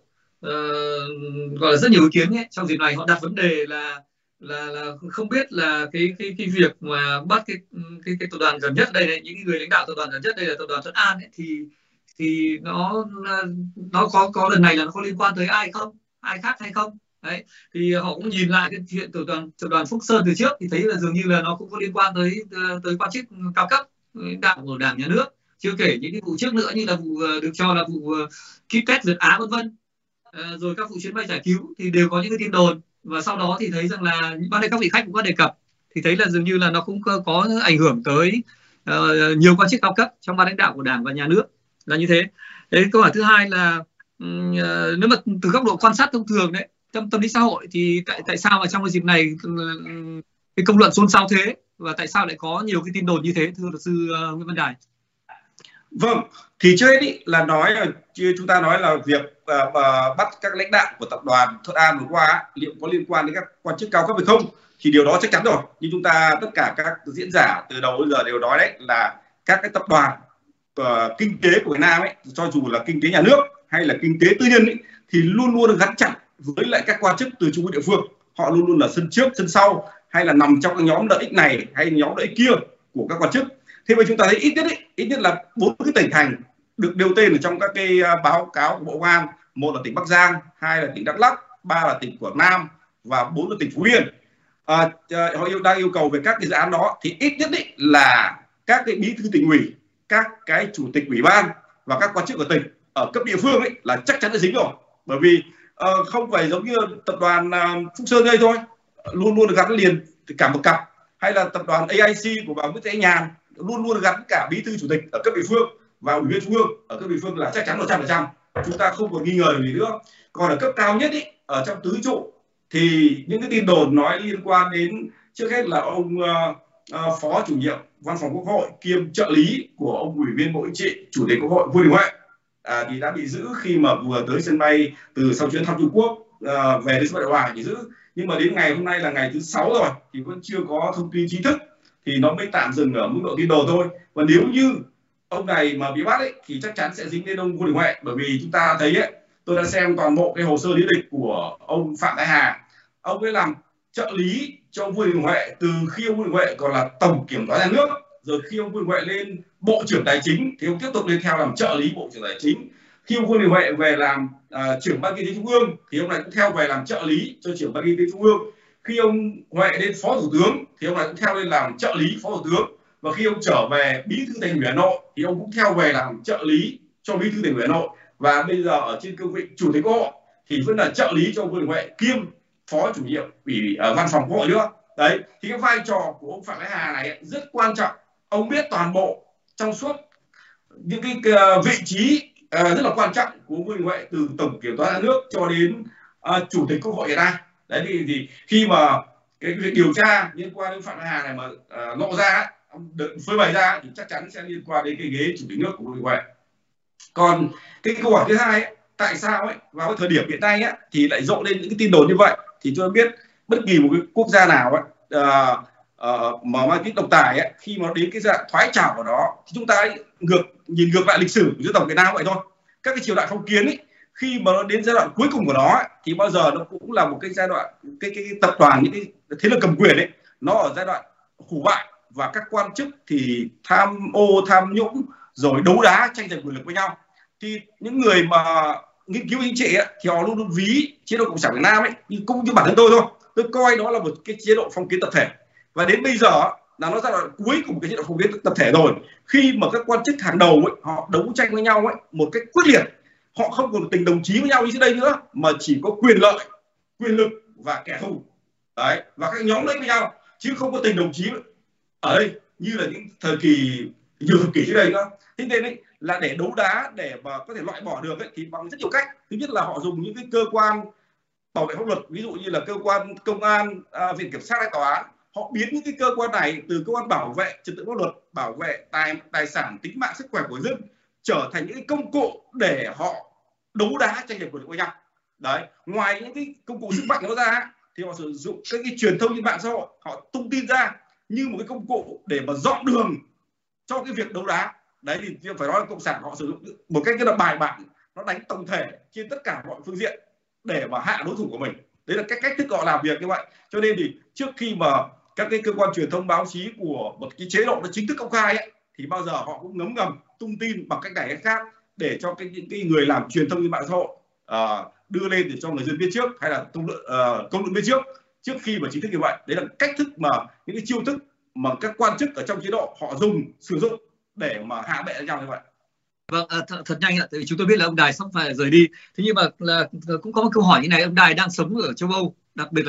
gọi là rất nhiều ý kiến ấy. Trong dịp này họ đặt vấn đề là không biết là cái việc mà bắt cái tập đoàn gần nhất đây này, những người lãnh đạo tập đoàn gần nhất đây là tập đoàn Thuận An ấy, thì nó có lần này là nó có liên quan tới ai không, ai khác hay không? Đấy, thì họ cũng nhìn lại cái chuyện tập đoàn Phúc Sơn từ trước thì thấy là dường như là nó cũng có liên quan tới quan chức cao cấp lãnh đạo của Đảng nhà nước, chưa kể những cái vụ trước nữa như là vụ được cho là vụ kit test Việt Á vân vân, rồi các vụ chuyến bay giải cứu thì đều có những cái tin đồn, và sau đó thì thấy rằng là ban đây các vị khách cũng có đề cập thì thấy là dường như là nó cũng có ảnh hưởng tới nhiều quan chức cao cấp trong ban lãnh đạo của Đảng và nhà nước là như thế. Đấy, câu hỏi thứ hai là nếu mà từ góc độ quan sát thông thường đấy, tâm lý xã hội thì tại sao mà trong cái dịp này cái công luận xôn xao thế, và tại sao lại có nhiều cái tin đồn như thế, thưa luật sư Nguyễn Văn Đài? Vâng, thì trước hết ý, là chúng ta nói là việc bắt các lãnh đạo của tập đoàn Thuận An vừa qua liệu có liên quan đến các quan chức cao cấp hay không, thì điều đó chắc chắn rồi. Nhưng chúng ta tất cả các diễn giả từ đầu đến giờ đều nói đấy là các cái tập đoàn kinh tế của Việt Nam ấy, cho dù là kinh tế nhà nước hay là kinh tế tư nhân ấy, thì luôn luôn được gắn chặt với lại các quan chức từ trung ương địa phương. Họ luôn luôn là sân trước sân sau, hay là nằm trong cái nhóm lợi ích này hay nhóm lợi ích kia của các quan chức. Thế mà chúng ta thấy ít nhất là 4 cái tỉnh thành được nêu tên ở trong các cái báo cáo của Bộ Công an. Một là tỉnh Bắc Giang, 2 là tỉnh Đắk Lắk, 3 là tỉnh Quảng Nam và 4 là tỉnh Phú Yên. Họ đang yêu cầu về các cái dự án đó thì ít nhất là các cái bí thư tỉnh ủy, các cái chủ tịch ủy ban và các quan chức của tỉnh ở cấp địa phương ấy là chắc chắn đã dính rồi. Bởi vì không phải giống như tập đoàn Phúc Sơn đây thôi, luôn luôn được gắn liền cả một cặp, hay là tập đoàn AIC của bà Nguyễn Thị Ánh Nhàn luôn luôn gắn cả bí thư chủ tịch ở cấp địa phương và ủy viên trung ương ở cấp địa phương là chắc chắn 100%, chúng ta không còn nghi ngờ gì nữa. Còn ở cấp cao nhất ở trong tứ trụ thì những cái tin đồn nói liên quan đến, trước hết là ông phó chủ nhiệm văn phòng Quốc hội kiêm trợ lý của ông ủy viên Bộ Chính trị, chủ tịch Quốc hội Vương Đình Huệ thì đã bị giữ khi mà vừa tới sân bay từ sau chuyến thăm Trung Quốc về đến sân bay Nội Bài bị giữ. Nhưng mà đến ngày hôm nay là ngày thứ 6 rồi thì vẫn chưa có thông tin chính thức, thì nó mới tạm dừng ở mức độ tin đồn thôi. Và nếu như ông này mà bị bắt thì chắc chắn sẽ dính đến ông Vương Đình Huệ, bởi vì chúng ta thấy tôi đã xem toàn bộ cái hồ sơ lý lịch của ông Phạm Thái Hà. Ông ấy làm trợ lý cho ông Vương Đình Huệ từ khi ông Vương Đình Huệ còn là tổng kiểm toán nhà nước, rồi khi ông Vương Đình Huệ lên Bộ trưởng Tài chính thì ông tiếp tục lên theo làm trợ lý Bộ trưởng Tài chính. Khi ông Vương Đình Huệ về làm trưởng ban kinh tế trung ương thì ông này cũng theo về làm trợ lý cho trưởng ban kinh tế trung ương. Khi ông Huệ lên phó thủ tướng thì ông này cũng theo lên làm trợ lý phó thủ tướng. Và khi ông trở về bí thư Thành ủy Hà Nội thì ông cũng theo về làm trợ lý cho bí thư Thành ủy Hà Nội. Và bây giờ ở trên cương vị chủ tịch Quốc hội thì vẫn là trợ lý cho ông Vương Đình Huệ kiêm phó chủ nhiệm ủy văn phòng Quốc hội nữa. Đấy, thì cái vai trò của ông Phạm Thái Hà này rất quan trọng. Ông biết toàn bộ trong suốt những cái vị trí rất là quan trọng của Vương Đình Huệ, từ tổng kiểm toán nhà nước cho đến chủ tịch Quốc hội hiện nay. Đấy thì khi mà cái việc điều tra liên quan đến Phạm Thái Hà này mà lộ ra, phơi bày ra thì chắc chắn sẽ liên quan đến cái ghế chủ tịch nước của Quốc hội. Còn cái câu hỏi thứ hai ấy, tại sao ấy vào cái thời điểm hiện nay ấy, thì lại rộ lên những cái tin đồn như vậy, thì tôi biết bất kỳ một cái quốc gia nào ấy mà mang tính độc tài ấy, khi mà đến cái giai đoạn thoái trào của nó thì chúng ta nhìn ngược lại lịch sử của dân tộc Việt Nam vậy thôi. Các cái triều đại phong kiến ấy, khi mà nó đến giai đoạn cuối cùng của nó ấy, thì bao giờ nó cũng là một cái giai đoạn cái tập đoàn, những cái thế lực cầm quyền ấy, nó ở giai đoạn hủ bại, và các quan chức thì tham ô tham nhũng rồi đấu đá tranh giành quyền lực với nhau. Thì những người mà nghiên cứu chính trị ấy, thì họ luôn luôn ví chế độ cộng sản Việt Nam ấy cũng như bản thân tôi thôi, tôi coi đó là một cái chế độ phong kiến tập thể, và đến bây giờ là nó giai đoạn cuối của một cái chế độ phong kiến tập thể rồi, khi mà các quan chức hàng đầu ấy, họ đấu tranh với nhau ấy một cách quyết liệt, họ không còn tình đồng chí với nhau như trước đây nữa, mà chỉ có quyền lợi, quyền lực và kẻ thù đấy, và các nhóm lấy với nhau, chứ không có tình đồng chí ở đây như là những thời kỳ nhiều thập kỷ trước đây nữa. Thế nên ấy, là để đấu đá, để mà có thể loại bỏ được ấy, thì bằng rất nhiều cách. Thứ nhất là họ dùng những cái cơ quan bảo vệ pháp luật, ví dụ như là cơ quan công an, viện kiểm sát hay tòa án, họ biến những cái cơ quan này từ cơ quan bảo vệ trật tự pháp luật, bảo vệ tài sản, tính mạng, sức khỏe của dân, trở thành những cái công cụ để họ đấu đá tranh giành quyền lực với nhau. Đấy, ngoài những cái công cụ sức mạnh đó ra thì họ sử dụng các cái truyền thông trên mạng xã hội, họ tung tin ra như một cái công cụ để mà dọn đường cho cái việc đấu đá. Đấy thì phải nói là cộng sản họ sử dụng một cách rất là bài bản, nó đánh tổng thể trên tất cả mọi phương diện để mà hạ đối thủ của mình. Đấy là cách thức họ làm việc như vậy. Cho nên thì trước khi mà các cái cơ quan truyền thông báo chí của một cái chế độ nó chính thức công khai ấy, thì bao giờ họ cũng ngấm ngầm tung tin bằng cách này cách khác để cho những cái người làm truyền thông trên mạng xã hội đưa lên để cho người dân biết trước, hay là công luận biết trước khi mà chính thức như vậy. Đấy là cách thức mà những cái chiêu thức mà các quan chức ở trong chế độ họ sử dụng để mà hạ bệ nhau như vậy. Vâng, thật nhanh ạ, tại vì chúng tôi biết là ông Đài sắp phải rời đi. Thế nhưng mà cũng có một câu hỏi như này, ông Đài đang sống ở châu Âu, đặc biệt là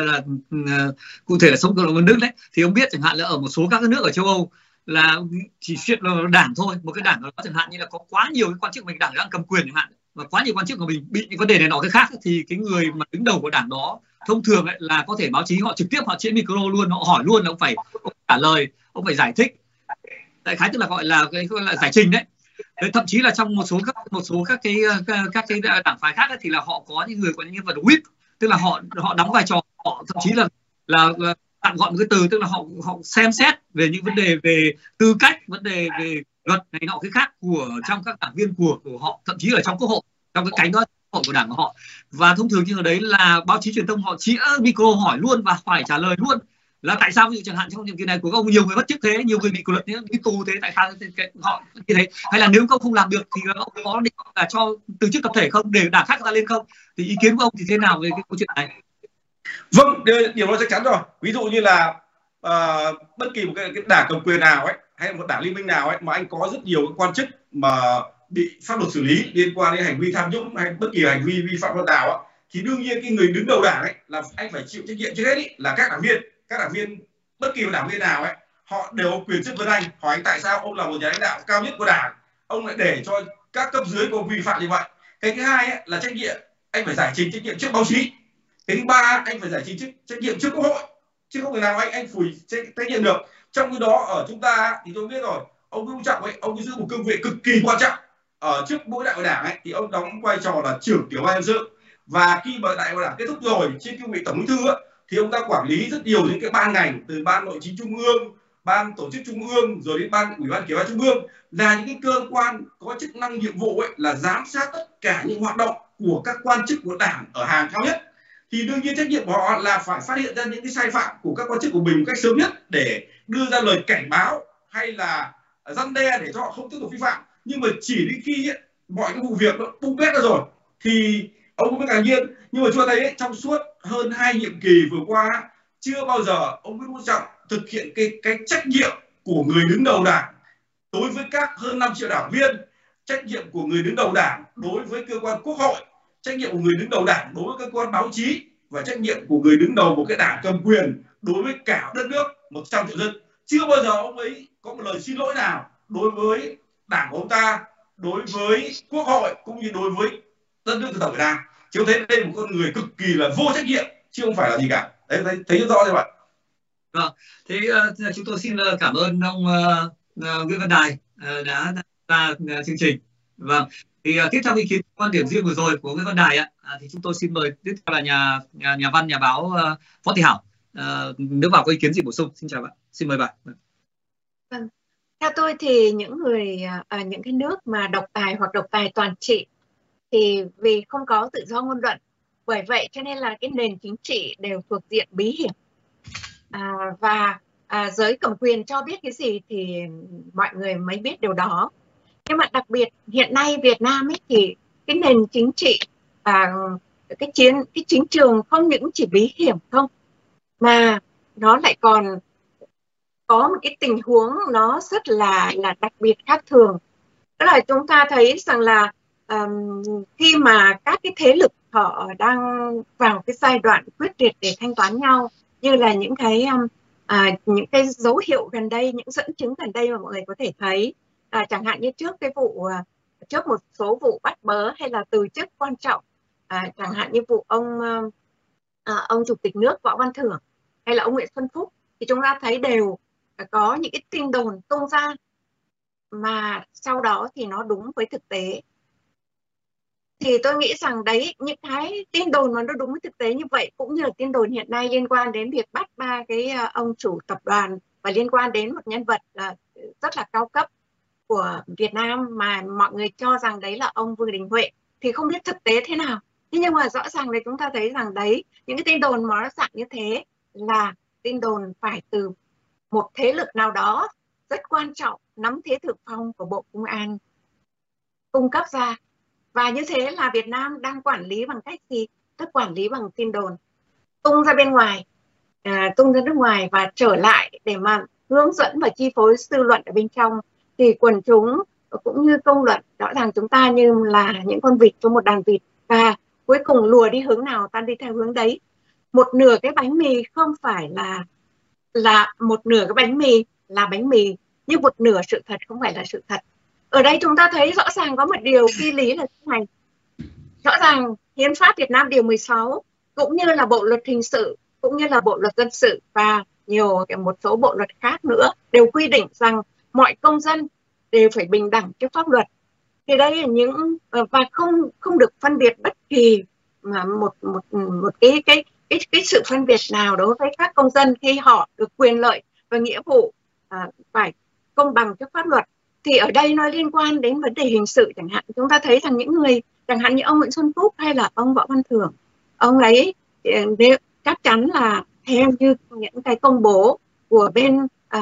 cụ thể là sống ở Đức đấy, thì ông biết chẳng hạn là ở một số các nước ở châu Âu là chỉ chuyện là đảng thôi, một cái đảng đó chẳng hạn như là có quá nhiều cái quan chức mình đảng đang cầm quyền chẳng hạn, và quá nhiều quan chức của mình bị những vấn đề này nọ cái khác, thì cái người mà đứng đầu của đảng đó thông thường ấy, là có thể báo chí họ trực tiếp họ chĩa micro luôn, họ hỏi luôn là ông phải trả lời, ông phải giải thích, đại khái tức là gọi là giải trình đấy. Thậm chí là trong một số các cái đảng phái khác ấy, thì là họ có những người có những nhân vật whip, tức là họ đóng vai trò, họ thậm chí là tạm gọi một cái từ, tức là họ xem xét về những vấn đề về tư cách, vấn đề về luật này nọ cái khác của trong các đảng viên của họ, thậm chí ở trong quốc hội, trong cái cánh đó của đảng của họ. Và thông thường như ở đấy là báo chí truyền thông họ chĩa micro hỏi luôn và phải trả lời luôn là tại sao, ví dụ chẳng hạn trong nhiệm kỳ này của ông nhiều người mất chức thế, nhiều người bị kỷ luật, đi tù thế, tại sao họ như thế, hay là nếu ông không làm được thì ông có định là cho từ chức tập thể không, để đảng khác ta lên không, thì ý kiến của ông thì thế nào về cái câu chuyện này? Vâng, điều đó chắc chắn rồi. Ví dụ như là bất kỳ một cái đảng cầm quyền nào ấy, hay một đảng liên minh nào ấy, mà anh có rất nhiều quan chức mà bị pháp luật xử lý liên quan đến hành vi tham nhũng hay bất kỳ hành vi vi phạm luật nào ấy, thì đương nhiên cái người đứng đầu đảng ấy là anh phải chịu trách nhiệm trước hết ấy, là các đảng viên bất kỳ một đảng viên nào ấy, họ đều có quyền chất vấn anh, hỏi anh tại sao ông là một nhà lãnh đạo cao nhất của đảng, ông lại để cho các cấp dưới có vi phạm như vậy. Cái thứ hai ấy, là trách nhiệm, anh phải giải trình trách nhiệm trước báo chí. Cái thứ ba, anh phải giải trình trách nhiệm trước quốc hội, chứ không thể nào anh phủi trách nhiệm được. Trong khi đó ở chúng ta thì tôi biết rồi, ông Nguyễn Phú Trọng ấy, ông giữ một cương vị cực kỳ quan trọng ở trước mỗi đại hội đảng ấy, thì ông đóng vai trò là trưởng tiểu ban nhân sự, và khi mà đại hội đảng kết thúc rồi trên cương vị tổng bí thư ấy, thì ông ta quản lý rất nhiều những cái ban ngành, từ ban nội chính trung ương, ban tổ chức trung ương, rồi đến ủy ban kiểm tra trung ương, là những cái cơ quan có chức năng nhiệm vụ ấy, là giám sát tất cả những hoạt động của các quan chức của đảng ở hàng cao nhất. Thì đương nhiên trách nhiệm của họ là phải phát hiện ra những cái sai phạm của các quan chức của mình một cách sớm nhất để đưa ra lời cảnh báo hay là răn đe để cho họ không tiếp tục vi phạm. Nhưng mà chỉ đến khi ấy, mọi cái vụ việc nó bung bét ra rồi thì ông cũng mới ngạc nhiên. Nhưng mà chúng ta thấy ấy, trong suốt hơn 2 nhiệm kỳ vừa qua, chưa bao giờ ông Nguyễn Phú Trọng thực hiện cái trách nhiệm của người đứng đầu đảng đối với các hơn 5 triệu đảng viên, trách nhiệm của người đứng đầu đảng đối với cơ quan quốc hội, trách nhiệm của người đứng đầu đảng đối với cơ quan báo chí, và trách nhiệm của người đứng đầu một cái đảng cầm quyền đối với cả đất nước 100 triệu dân. Chưa bao giờ ông ấy có một lời xin lỗi nào đối với đảng của ông ta, đối với quốc hội, cũng như đối với đất nước dân tộc Việt Nam. Chứ thấy đây là một con người cực kỳ là vô trách nhiệm, chứ không phải là gì cả. Đấy, thấy rất rõ như vậy. Thế chúng tôi xin cảm ơn ông Nguyễn Văn Đài đã ra chương trình. Vâng. Thì tiếp theo ý kiến quan điểm riêng vừa rồi của Nguyễn Văn Đài thì chúng tôi xin mời tiếp theo là nhà văn, nhà báo Võ Thị Hảo. Nếu vào có ý kiến gì bổ sung, xin chào bạn, xin mời bạn. Vâng. Theo tôi thì những người ở những cái nước mà độc tài hoặc độc tài toàn trị thì vì không có tự do ngôn luận, bởi vậy cho nên là cái nền chính trị đều thuộc diện bí hiểm, và giới cầm quyền cho biết cái gì thì mọi người mới biết điều đó. Nhưng mà đặc biệt hiện nay Việt Nam ấy thì cái nền chính trị cái chính trường không những chỉ bí hiểm không, mà nó lại còn có một cái tình huống nó rất là đặc biệt khác thường. Đó là chúng ta thấy rằng là khi mà các cái thế lực họ đang vào cái giai đoạn quyết liệt để thanh toán nhau, như là những cái dấu hiệu gần đây, những dẫn chứng gần đây mà mọi người có thể thấy, chẳng hạn như trước một số vụ bắt bớ hay là từ chức quan trọng, chẳng hạn như vụ ông Chủ tịch nước Võ Văn Thưởng hay là ông Nguyễn Xuân Phúc, thì chúng ta thấy đều có những cái tin đồn tung ra mà sau đó thì nó đúng với thực tế. Thì tôi nghĩ rằng đấy, những cái tin đồn mà nó đúng với thực tế như vậy, cũng như là tin đồn hiện nay liên quan đến việc bắt 3 cái ông chủ tập đoàn và liên quan đến một nhân vật rất là cao cấp của Việt Nam mà mọi người cho rằng đấy là ông Vương Đình Huệ, thì không biết thực tế thế nào. Thế nhưng mà rõ ràng là chúng ta thấy rằng đấy, những cái tin đồn mà nó dạng như thế là tin đồn phải từ một thế lực nào đó rất quan trọng, nắm thế thượng phong của Bộ Công an cung cấp ra. Và như thế là Việt Nam đang quản lý bằng cách gì? Tức quản lý bằng tin đồn, tung ra bên ngoài, tung ra nước ngoài và trở lại để mà hướng dẫn và chi phối dư luận ở bên trong. Thì quần chúng cũng như công luận rõ ràng chúng ta như là những con vịt trong một đàn vịt, và cuối cùng lùa đi hướng nào ta đi theo hướng đấy. Một nửa cái bánh mì không phải là một nửa cái bánh mì là bánh mì, nhưng một nửa sự thật không phải là sự thật. Ở đây chúng ta thấy rõ ràng có một điều phi lý là thế này. Rõ ràng Hiến pháp Việt Nam điều 16 cũng như là Bộ luật hình sự, cũng như là Bộ luật dân sự và một số bộ luật khác nữa đều quy định rằng mọi công dân đều phải bình đẳng trước pháp luật. Thì đây là những và không được phân biệt bất kỳ mà một cái sự phân biệt nào đối với các công dân khi họ được quyền lợi và nghĩa vụ phải công bằng trước pháp luật. Thì ở đây nó liên quan đến vấn đề hình sự chẳng hạn. Chúng ta thấy rằng những người chẳng hạn như ông Nguyễn Xuân Phúc hay là ông Võ Văn Thưởng, ông ấy chắc chắn là theo như những cái công bố của bên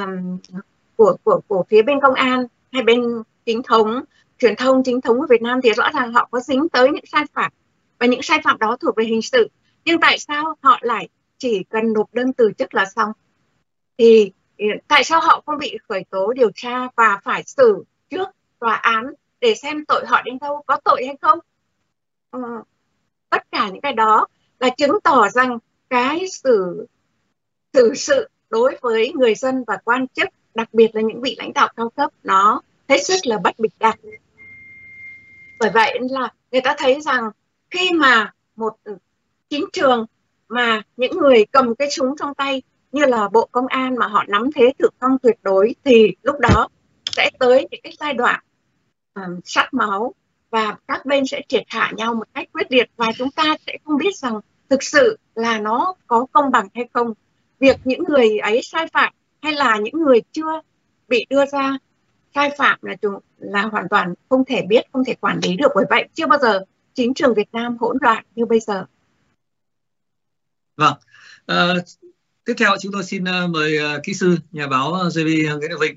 của phía bên công an hay bên truyền thông chính thống của Việt Nam, thì rõ ràng họ có dính tới những sai phạm, và những sai phạm đó thuộc về hình sự. Nhưng tại sao họ lại chỉ cần nộp đơn từ chức là xong? Thì tại sao họ không bị khởi tố điều tra và phải xử trước tòa án để xem tội họ đến đâu, có tội hay không? Tất cả những cái đó là chứng tỏ rằng cái xử sự đối với người dân và quan chức, đặc biệt là những vị lãnh đạo cao cấp, nó hết sức là bất bình đẳng. Bởi vậy là người ta thấy rằng khi mà một chính trường mà những người cầm cái súng trong tay như là Bộ Công an mà họ nắm thế thượng phong tuyệt đối, thì lúc đó sẽ tới những cái giai đoạn sắc máu và các bên sẽ triệt hạ nhau một cách quyết liệt, và chúng ta sẽ không biết rằng thực sự là nó có công bằng hay không. Việc những người ấy sai phạm hay là những người chưa bị đưa ra sai phạm là hoàn toàn không thể biết, không thể quản lý được. Bởi vậy chưa bao giờ chính trường Việt Nam hỗn loạn như bây giờ. Vâng. Tiếp theo chúng tôi xin mời kỹ sư, nhà báo JB Nguyễn Đức Vinh.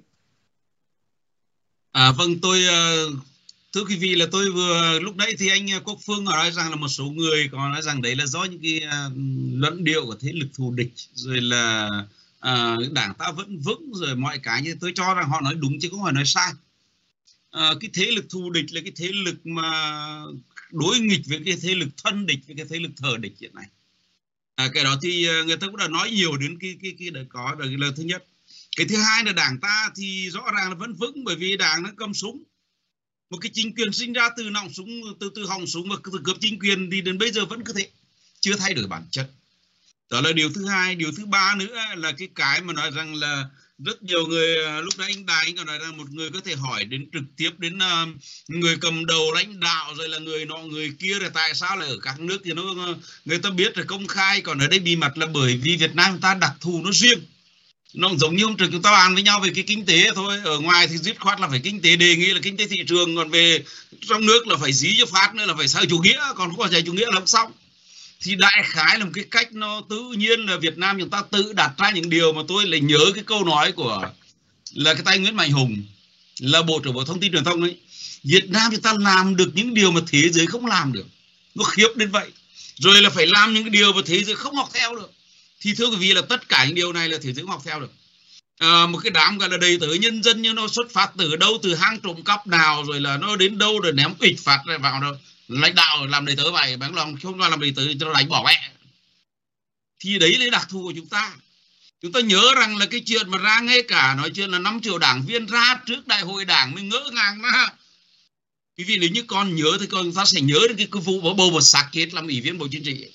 Vâng, thưa quý vị, là tôi vừa lúc nãy thì anh Quốc Phương nói rằng là một số người có nói rằng đấy là do những cái luận điệu của thế lực thù địch, rồi là đảng ta vẫn vững, rồi mọi cái như tôi cho rằng họ nói đúng chứ không phải nói sai. Cái thế lực thù địch là cái thế lực mà đối nghịch với cái thế lực thân địch, với cái thế lực thờ địch hiện nay. Cái đó thì người ta cũng đã nói nhiều đến cái đấy, có đấy là thứ nhất. Cái thứ hai là đảng ta thì rõ ràng là vẫn vững, bởi vì đảng nó cầm súng. Một cái chính quyền sinh ra từ nòng súng, từ hòng súng và từ cướp chính quyền thì đến bây giờ vẫn cứ thế, chưa thay đổi bản chất. Đó là điều thứ hai. Điều thứ ba nữa là cái mà nói rằng là rất nhiều người, lúc nãy anh Đài anh còn nói rằng một người có thể hỏi đến trực tiếp đến người cầm đầu lãnh đạo rồi là người nọ người kia, rồi tại sao lại ở các nước thì người ta biết rồi công khai, còn ở đây bí mật là bởi vì Việt Nam ta đặc thù nó riêng. Nó giống như hôm trước chúng ta bàn với nhau về cái kinh tế thôi, ở ngoài thì dứt khoát là phải kinh tế đề nghị là kinh tế thị trường, còn về trong nước là phải dí cho phát nữa là phải xã chủ nghĩa, còn không có xã chủ nghĩa là không xong. Thì đại khái là một cái cách nó tự nhiên là Việt Nam chúng ta tự đặt ra những điều mà tôi lại nhớ cái câu nói của là cái tay Nguyễn Mạnh Hùng, là Bộ trưởng Bộ Thông tin Truyền thông ấy. Việt Nam chúng ta làm được những điều mà thế giới không làm được, nó khiếp đến vậy. Rồi là phải làm những cái điều mà thế giới không học theo được. Thì thưa quý vị là tất cả những điều này là thế giới không học theo được. Một cái đám gọi là đầy tớ nhân dân, nhưng nó xuất phát từ đâu, từ hang trộm cắp nào, rồi là nó đến đâu rồi ném ịch phạt vào đâu. Lãnh đạo làm đầy tớ vậy, bán lòng không làm đầy tớ cho đánh bỏ mẹ. Thì đấy là đặc thù của chúng ta. Chúng ta nhớ rằng là cái chuyện mà ra ngay cả nói chuyện là 5 triệu đảng viên ra trước đại hội đảng mình ngỡ ngàng mà. Quý vị nếu như còn nhớ thì chúng ta sẽ nhớ đến cái vụ bầu một xác chết làm ủy viên Bộ Chính trị.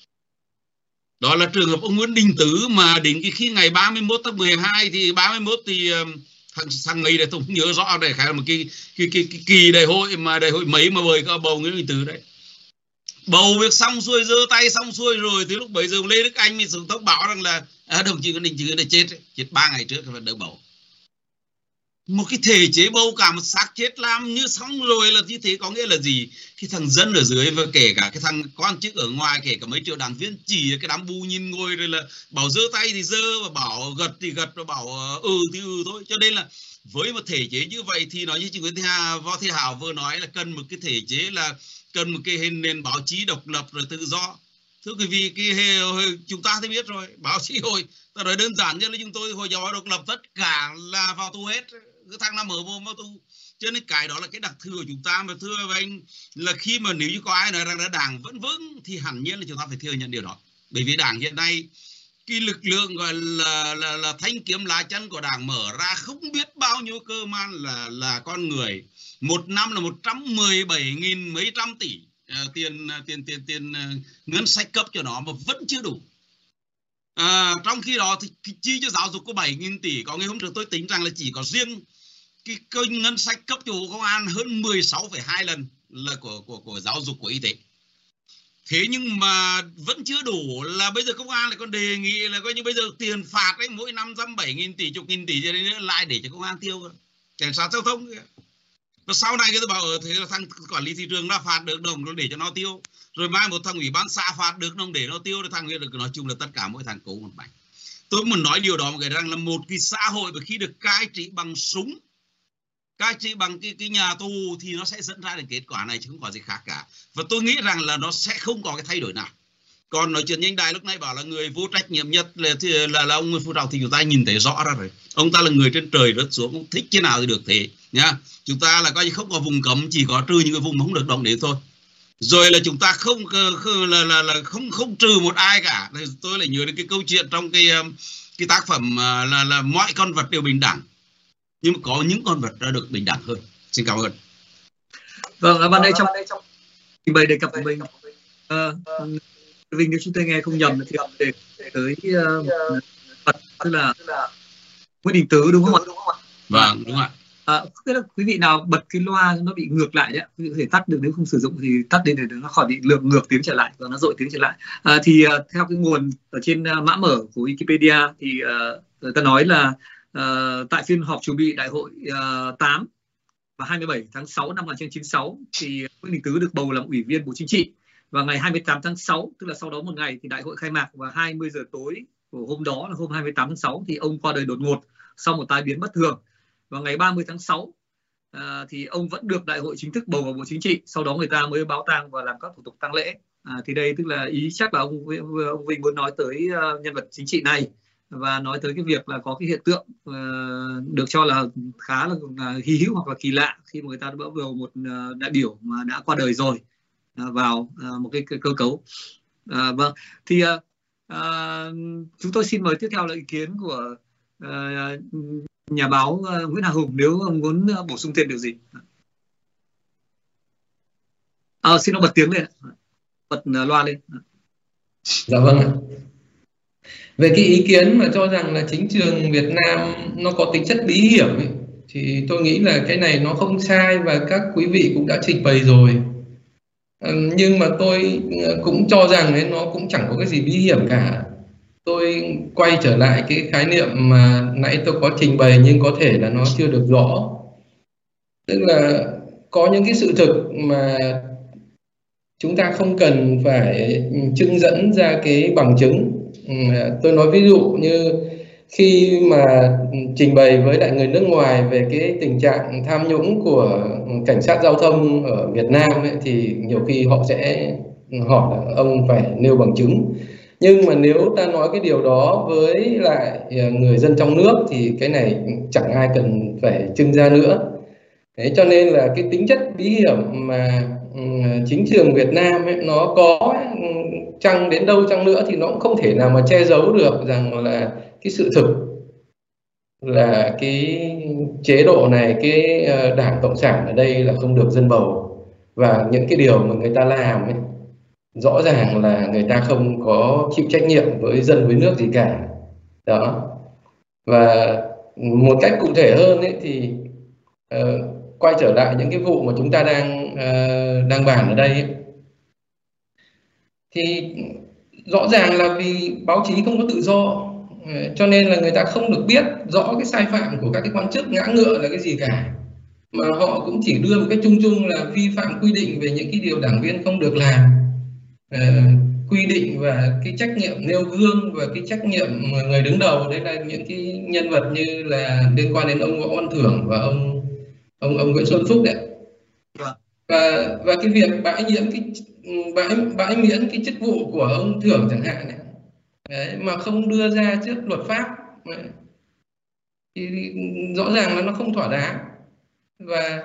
Đó là trường hợp ông Nguyễn Đình Tứ, mà đến cái khi ngày 31 tháng 12 thì 31 thì thằng ấy này tôi không nhớ rõ, để khá là một cái kỳ đại hội mấy mà bầu Nguyễn Đình Tứ đấy. Bầu việc xong xuôi, giơ tay xong xuôi rồi thì lúc bấy giờ Lê Đức Anh mới xuống thông báo rằng là đồng chí Nguyễn Đình Tứ đã chết 3 ngày trước phải đỡ bầu. Một cái thể chế bầu cả một xác chết làm như xong rồi là như thế có nghĩa là gì? Cái thằng dân ở dưới và kể cả cái thằng quan chức ở ngoài, kể cả mấy triệu đảng viên chỉ cái đám bu nhìn ngồi rồi là bảo giơ tay thì giơ, và bảo gật thì gật, và bảo thì thôi. Cho nên là với một thể chế như vậy thì nói như chị Nguyễn Võ Thị Hảo vừa nói là cần một cái thể chế, là cần một cái nền báo chí độc lập rồi tự do. Thưa quý vị, chúng ta thì biết rồi, báo chí hồi ta nói đơn giản như là chúng tôi hồi giáo độc lập tất cả là vào tù hết, cái thằng nào mở mồm vào tù. Cho nên cái đó là cái đặc thù của chúng ta. Mà thưa với anh là khi mà nếu như có ai nói rằng là đảng vẫn vững thì hẳn nhiên là chúng ta phải thừa nhận điều đó. Bởi vì đảng hiện nay cái lực lượng gọi là thanh kiếm lá chân của đảng mở ra không biết bao nhiêu cơ man là con người. Một năm là 117.000 mấy trăm tỷ tiền ngân sách cấp cho nó mà vẫn chưa đủ. Trong khi đó thì chi cho giáo dục có 7.000 tỷ. Có ngày hôm trước tôi tính rằng là chỉ có riêng cái kênh ngân sách cấp cho Bộ Công an hơn 16,2 lần là của giáo dục, của y tế. Thế nhưng mà vẫn chưa đủ, là bây giờ công an lại còn đề nghị là coi như bây giờ tiền phạt ấy, mỗi năm 7.000 tỷ, 10.000 tỷ cho nên lại để cho công an tiêu, cảnh sát giao thông. Và sau này cái tôi bảo thế là thằng quản lý thị trường nó phạt được đồng nó để cho nó tiêu, rồi mai một thằng ủy ban xã phạt được đồng để nó tiêu, rồi thằng kia được. Nói chung là tất cả mỗi thằng cố một bánh. Tôi muốn nói điều đó một cái rằng là một cái xã hội mà khi được cai trị bằng súng, cai trị bằng cái nhà tù thì nó sẽ dẫn ra đến kết quả này chứ không có gì khác cả. Và tôi nghĩ rằng là nó sẽ không có cái thay đổi nào. Còn nói chuyện như anh Đại lúc nãy bảo là người vô trách nhiệm nhất là ông Nguyễn Phú Trọng, thì chúng ta nhìn thấy rõ ra rồi. Ông ta là người trên trời rớt xuống, ông thích cái nào thì được thế nhá. Chúng ta là coi như không có vùng cấm, chỉ có trừ những cái vùng không được động đến thôi. Rồi là chúng ta không trừ một ai cả. Tôi lại nhớ đến cái câu chuyện trong cái tác phẩm là mọi con vật đều bình đẳng, nhưng mà có những con vật đã được bình đẳng hơn. Xin cảm ơn. Vâng, ban đây trong trình bày đề cập của mình, Vinh, nếu chúng tôi nghe không nhầm thì đề tới vật, tức là Nguyễn Đình Tứ, đúng không ạ? Vâng, đúng ạ. Tức là quý vị nào bật cái loa nó bị ngược lại đấy, quý vị có thể tắt được, nếu không sử dụng thì tắt đi để nó khỏi bị lượng ngược tiếng trở lại và nó dội tiếng trở lại. Thì theo cái nguồn ở trên mã mở của Wikipedia thì người ta nói là tại phiên họp chuẩn bị đại hội 8 và 27 tháng 6 năm 1996 thì Nguyễn Đình Tứ được bầu làm ủy viên Bộ Chính trị. Và ngày 28 tháng 6, tức là sau đó một ngày thì đại hội khai mạc, và 20 giờ tối của hôm đó là hôm 28 tháng 6 thì ông qua đời đột ngột sau một tai biến bất thường. Và ngày 30 tháng 6 thì ông vẫn được đại hội chính thức bầu vào Bộ Chính trị, sau đó người ta mới báo tang và làm các thủ tục tang lễ. Thì đây tức là ý chắc là ông Vinh muốn nói tới nhân vật chính trị này, và nói tới cái việc là có cái hiện tượng được cho là khá là hy hữu hoặc là kỳ lạ khi mà người ta đã bầu một đại biểu mà đã qua đời rồi vào một cái cơ cấu. Vâng, thì chúng tôi xin mời tiếp theo là ý kiến của nhà báo Nguyễn Hà Hùng, nếu ông muốn bổ sung thêm điều gì. Xin ông bật tiếng lên, bật loa lên. Dạ vâng ạ. Về cái ý kiến mà cho rằng là chính trường Việt Nam nó có tính chất bí hiểm ấy, thì tôi nghĩ là cái này nó không sai và các quý vị cũng đã trình bày rồi. Nhưng mà tôi cũng cho rằng ấy, nó cũng chẳng có cái gì bí hiểm cả. Tôi quay trở lại cái khái niệm mà nãy tôi có trình bày nhưng có thể là nó chưa được rõ. Tức là có những cái sự thực mà chúng ta không cần phải trưng dẫn ra cái bằng chứng. Tôi nói ví dụ như khi mà trình bày với lại người nước ngoài về cái tình trạng tham nhũng của cảnh sát giao thông ở Việt Nam ấy, thì nhiều khi họ sẽ hỏi là ông phải nêu bằng chứng. Nhưng mà nếu ta nói cái điều đó với lại người dân trong nước thì cái này chẳng ai cần phải trưng ra nữa. Thế cho nên là cái tính chất bí hiểm mà chính trường Việt Nam ấy, nó có chăng đến đâu chăng nữa thì nó cũng không thể nào mà che giấu được rằng là cái sự thực là cái chế độ này, cái Đảng Cộng sản ở đây là không được dân bầu, và những cái điều mà người ta làm ấy, rõ ràng là người ta không có chịu trách nhiệm với dân với nước gì cả. Đó. Và một cách cụ thể hơn ấy, thì quay trở lại những cái vụ mà chúng ta đang bàn ở đây ấy, thì rõ ràng là vì báo chí không có tự do, cho nên là người ta không được biết rõ cái sai phạm của các cái quan chức ngã ngựa là cái gì cả, mà họ cũng chỉ đưa một cái chung chung là vi phạm quy định về những cái điều đảng viên không được làm, quy định và cái trách nhiệm nêu gương và cái trách nhiệm người đứng đầu, đấy là những cái nhân vật như là liên quan đến ông Võ Văn Thưởng và ông Nguyễn Xuân Phúc đấy. Và cái việc bãi miễn cái chức vụ của ông Thưởng chẳng hạn này, đấy, mà không đưa ra trước luật pháp thì rõ ràng là nó không thỏa đáng. Và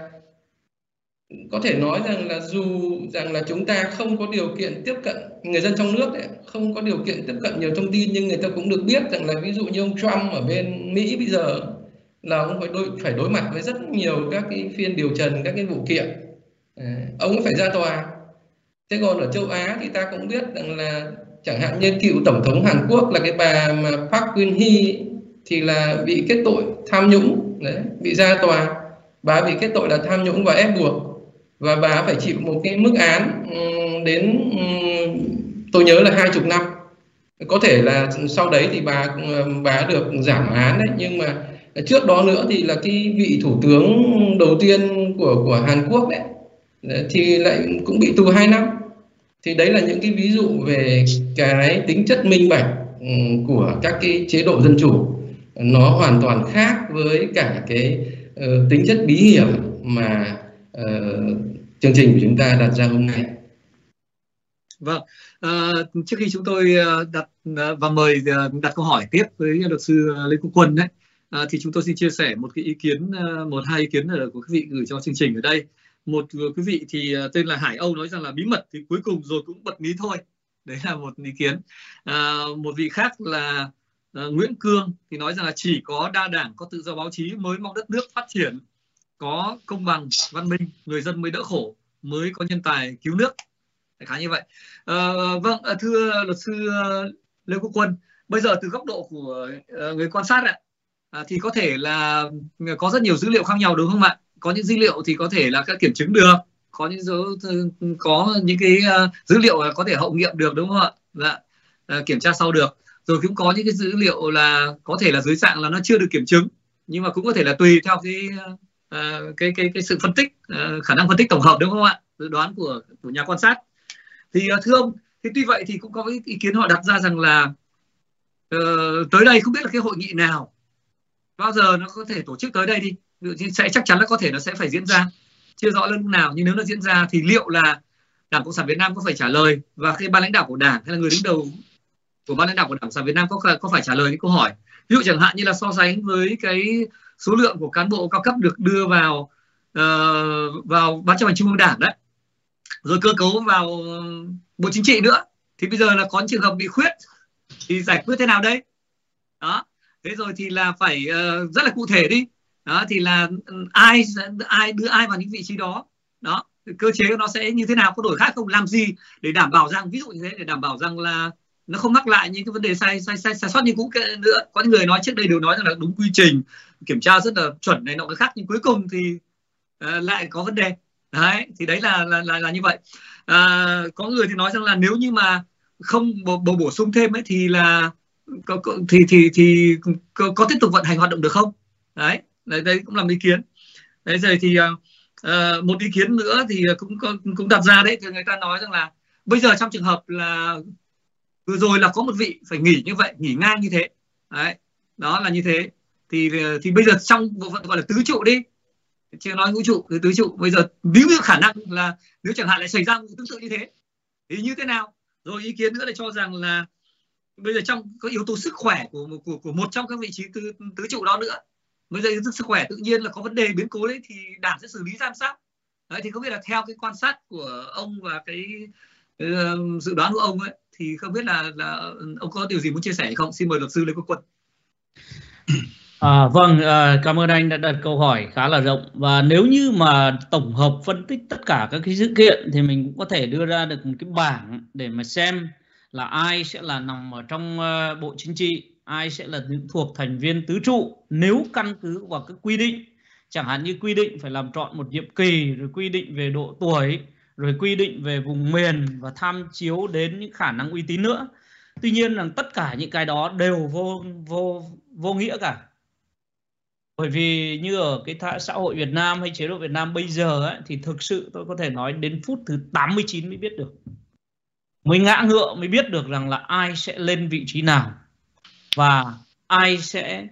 có thể nói rằng là dù rằng là chúng ta không có điều kiện tiếp cận, người dân trong nước ấy, không có điều kiện tiếp cận nhiều thông tin, nhưng người ta cũng được biết rằng là ví dụ như ông Trump ở bên Mỹ bây giờ là ông phải đối mặt với rất nhiều các cái phiên điều trần, các cái vụ kiện, ông phải ra tòa. Thế còn ở châu Á thì ta cũng biết rằng là chẳng hạn như cựu tổng thống Hàn Quốc là cái bà mà Park Geun-hye thì là bị kết tội tham nhũng, đấy, bị ra tòa, bà bị kết tội là tham nhũng và ép buộc, và bà phải chịu một cái mức án đến tôi nhớ là 20 năm. Có thể là sau đấy thì bà được giảm án đấy, nhưng mà trước đó nữa thì là cái vị thủ tướng đầu tiên của Hàn Quốc đấy thì lại cũng bị tù 2 năm. Thì đấy là những cái ví dụ về cái tính chất minh bạch của các cái chế độ dân chủ, nó hoàn toàn khác với cả cái tính chất bí hiểm mà chương trình của chúng ta đặt ra hôm nay. Vâng, trước khi chúng tôi đặt và mời đặt câu hỏi tiếp với luật sư Lê Quốc Quân đấy, thì chúng tôi xin chia sẻ một cái ý kiến, một hai ý kiến của quý vị gửi cho chương trình ở đây. Một quý vị thì tên là Hải Âu nói rằng là bí mật thì cuối cùng rồi cũng bật mí thôi. Đấy là một ý kiến. Một vị khác là Nguyễn Cương thì nói rằng là chỉ có đa đảng, có tự do báo chí mới mong đất nước phát triển, có công bằng, văn minh, người dân mới đỡ khổ, mới có nhân tài cứu nước. Đại khái như vậy. Vâng, thưa luật sư Lê Quốc Quân, bây giờ từ góc độ của người quan sát thì có thể là có rất nhiều dữ liệu khác nhau đúng không ạ? Có những dữ liệu thì có thể là các kiểm chứng được, có những cái dữ liệu có thể hậu nghiệm được đúng không ạ? Dạ, kiểm tra sau được. Rồi cũng có những cái dữ liệu là có thể là dưới dạng là nó chưa được kiểm chứng, nhưng mà cũng có thể là tùy theo cái sự phân tích, khả năng phân tích tổng hợp đúng không ạ? Dự đoán của nhà quan sát. Thì thưa ông, thì tuy vậy thì cũng có cái ý kiến họ đặt ra rằng là tới đây không biết là cái hội nghị nào, bao giờ nó có thể tổ chức tới đây đi, sẽ chắc chắn là có thể nó sẽ phải diễn ra, chưa rõ lúc nào, nhưng nếu nó diễn ra thì liệu là Đảng Cộng sản Việt Nam có phải trả lời, và cái ban lãnh đạo của Đảng hay là người đứng đầu của ban lãnh đạo của Đảng Cộng sản Việt Nam có phải trả lời những câu hỏi, ví dụ chẳng hạn như là so sánh với cái số lượng của cán bộ cao cấp được đưa vào ban chấp hành Trung ương Đảng đấy, rồi cơ cấu vào Bộ Chính trị nữa, thì bây giờ là có trường hợp bị khuyết thì giải quyết thế nào đây? Đó, thế rồi thì là phải rất là cụ thể đi. Đó, thì là ai đưa ai vào những vị trí đó, cơ chế nó sẽ như thế nào, có đổi khác không, làm gì để đảm bảo rằng, ví dụ như thế, để đảm bảo rằng là nó không mắc lại những cái vấn đề sai sót như cũ nữa. Có những người nói trước đây đều nói rằng là đúng quy trình kiểm tra rất là chuẩn này nọ cái khác, nhưng cuối cùng thì lại có vấn đề. Đấy, thì đấy là như vậy. Có người thì nói rằng là nếu như mà không bổ sung thêm ấy thì là có tiếp tục vận hành hoạt động được không? Đấy cũng là một ý kiến. Đấy rồi thì một ý kiến nữa thì cũng đặt ra đấy, thì người ta nói rằng là bây giờ trong trường hợp là vừa rồi là có một vị phải nghỉ như vậy, nghỉ ngang như thế, đấy, đó là như thế, thì bây giờ trong bộ phận gọi là tứ trụ đi, chưa nói ngũ trụ, tứ trụ, bây giờ nếu như khả năng là nếu chẳng hạn lại xảy ra tương tự như thế thì như thế nào? Rồi ý kiến nữa là cho rằng là bây giờ trong có yếu tố sức khỏe của một trong các vị trí tứ trụ đó nữa, bây giờ sức khỏe tự nhiên là có vấn đề biến cố đấy, thì đảng sẽ xử lý ra sao? Đấy, thì không biết là theo cái quan sát của ông và cái dự đoán của ông ấy, thì không biết là ông có điều gì muốn chia sẻ hay không? Xin mời luật sư Lê Quốc Quân. Vâng, cảm ơn anh đã đặt câu hỏi khá là rộng. Và nếu như mà tổng hợp phân tích tất cả các cái sự kiện thì mình cũng có thể đưa ra được một cái bảng để mà xem là ai sẽ là nằm ở trong Bộ Chính trị, ai sẽ là thuộc thành viên tứ trụ, nếu căn cứ vào các quy định, chẳng hạn như quy định phải làm trọn một nhiệm kỳ, rồi quy định về độ tuổi, rồi quy định về vùng miền và tham chiếu đến những khả năng uy tín nữa. Tuy nhiên là tất cả những cái đó đều vô nghĩa cả. Bởi vì như ở cái xã hội Việt Nam hay chế độ Việt Nam bây giờ ấy, thì thực sự tôi có thể nói đến phút thứ 89 mới biết được, mới ngã ngựa, mới biết được rằng là ai sẽ lên vị trí nào và ai sẽ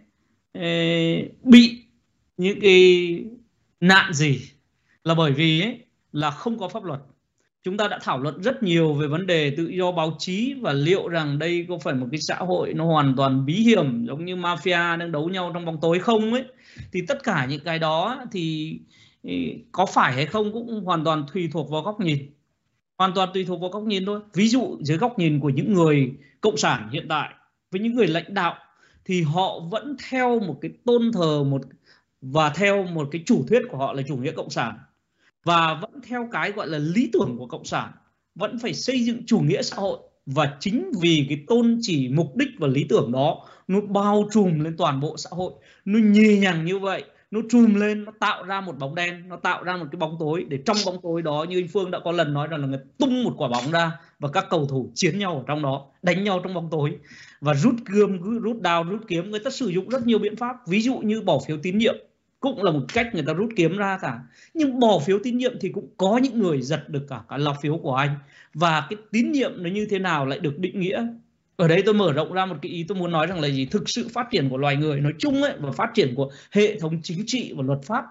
bị những cái nạn gì. Là bởi vì ấy, là không có pháp luật. Chúng ta đã thảo luận rất nhiều về vấn đề tự do báo chí và liệu rằng đây có phải một cái xã hội nó hoàn toàn bí hiểm giống như mafia đang đấu nhau trong bóng tối không ấy. Thì tất cả những cái đó thì có phải hay không cũng hoàn toàn tùy thuộc vào góc nhìn. Hoàn toàn tùy thuộc vào góc nhìn thôi. Ví dụ dưới góc nhìn của những người cộng sản hiện tại, với những người lãnh đạo, thì họ vẫn theo một cái tôn thờ và theo một cái chủ thuyết của họ là chủ nghĩa cộng sản, và vẫn theo cái gọi là lý tưởng của cộng sản, vẫn phải xây dựng chủ nghĩa xã hội. Và chính vì cái tôn chỉ, mục đích và lý tưởng đó nó bao trùm lên toàn bộ xã hội, nó nhì nhằng như vậy, nó trùm lên, nó tạo ra một bóng đen, nó tạo ra một cái bóng tối, để trong bóng tối đó như anh Phương đã có lần nói rằng là người tung một quả bóng ra và các cầu thủ chiến nhau ở trong đó, đánh nhau trong bóng tối và rút gươm, rút đao, rút kiếm. Người ta sử dụng rất nhiều biện pháp, ví dụ như bỏ phiếu tín nhiệm cũng là một cách người ta rút kiếm ra cả. Nhưng bỏ phiếu tín nhiệm thì cũng có những người giật được cả lá phiếu của anh. Và cái tín nhiệm nó như thế nào lại được định nghĩa. Ở đây tôi mở rộng ra một cái ý tôi muốn nói rằng là gì? Thực sự phát triển của loài người nói chung ấy, và phát triển của hệ thống chính trị và luật pháp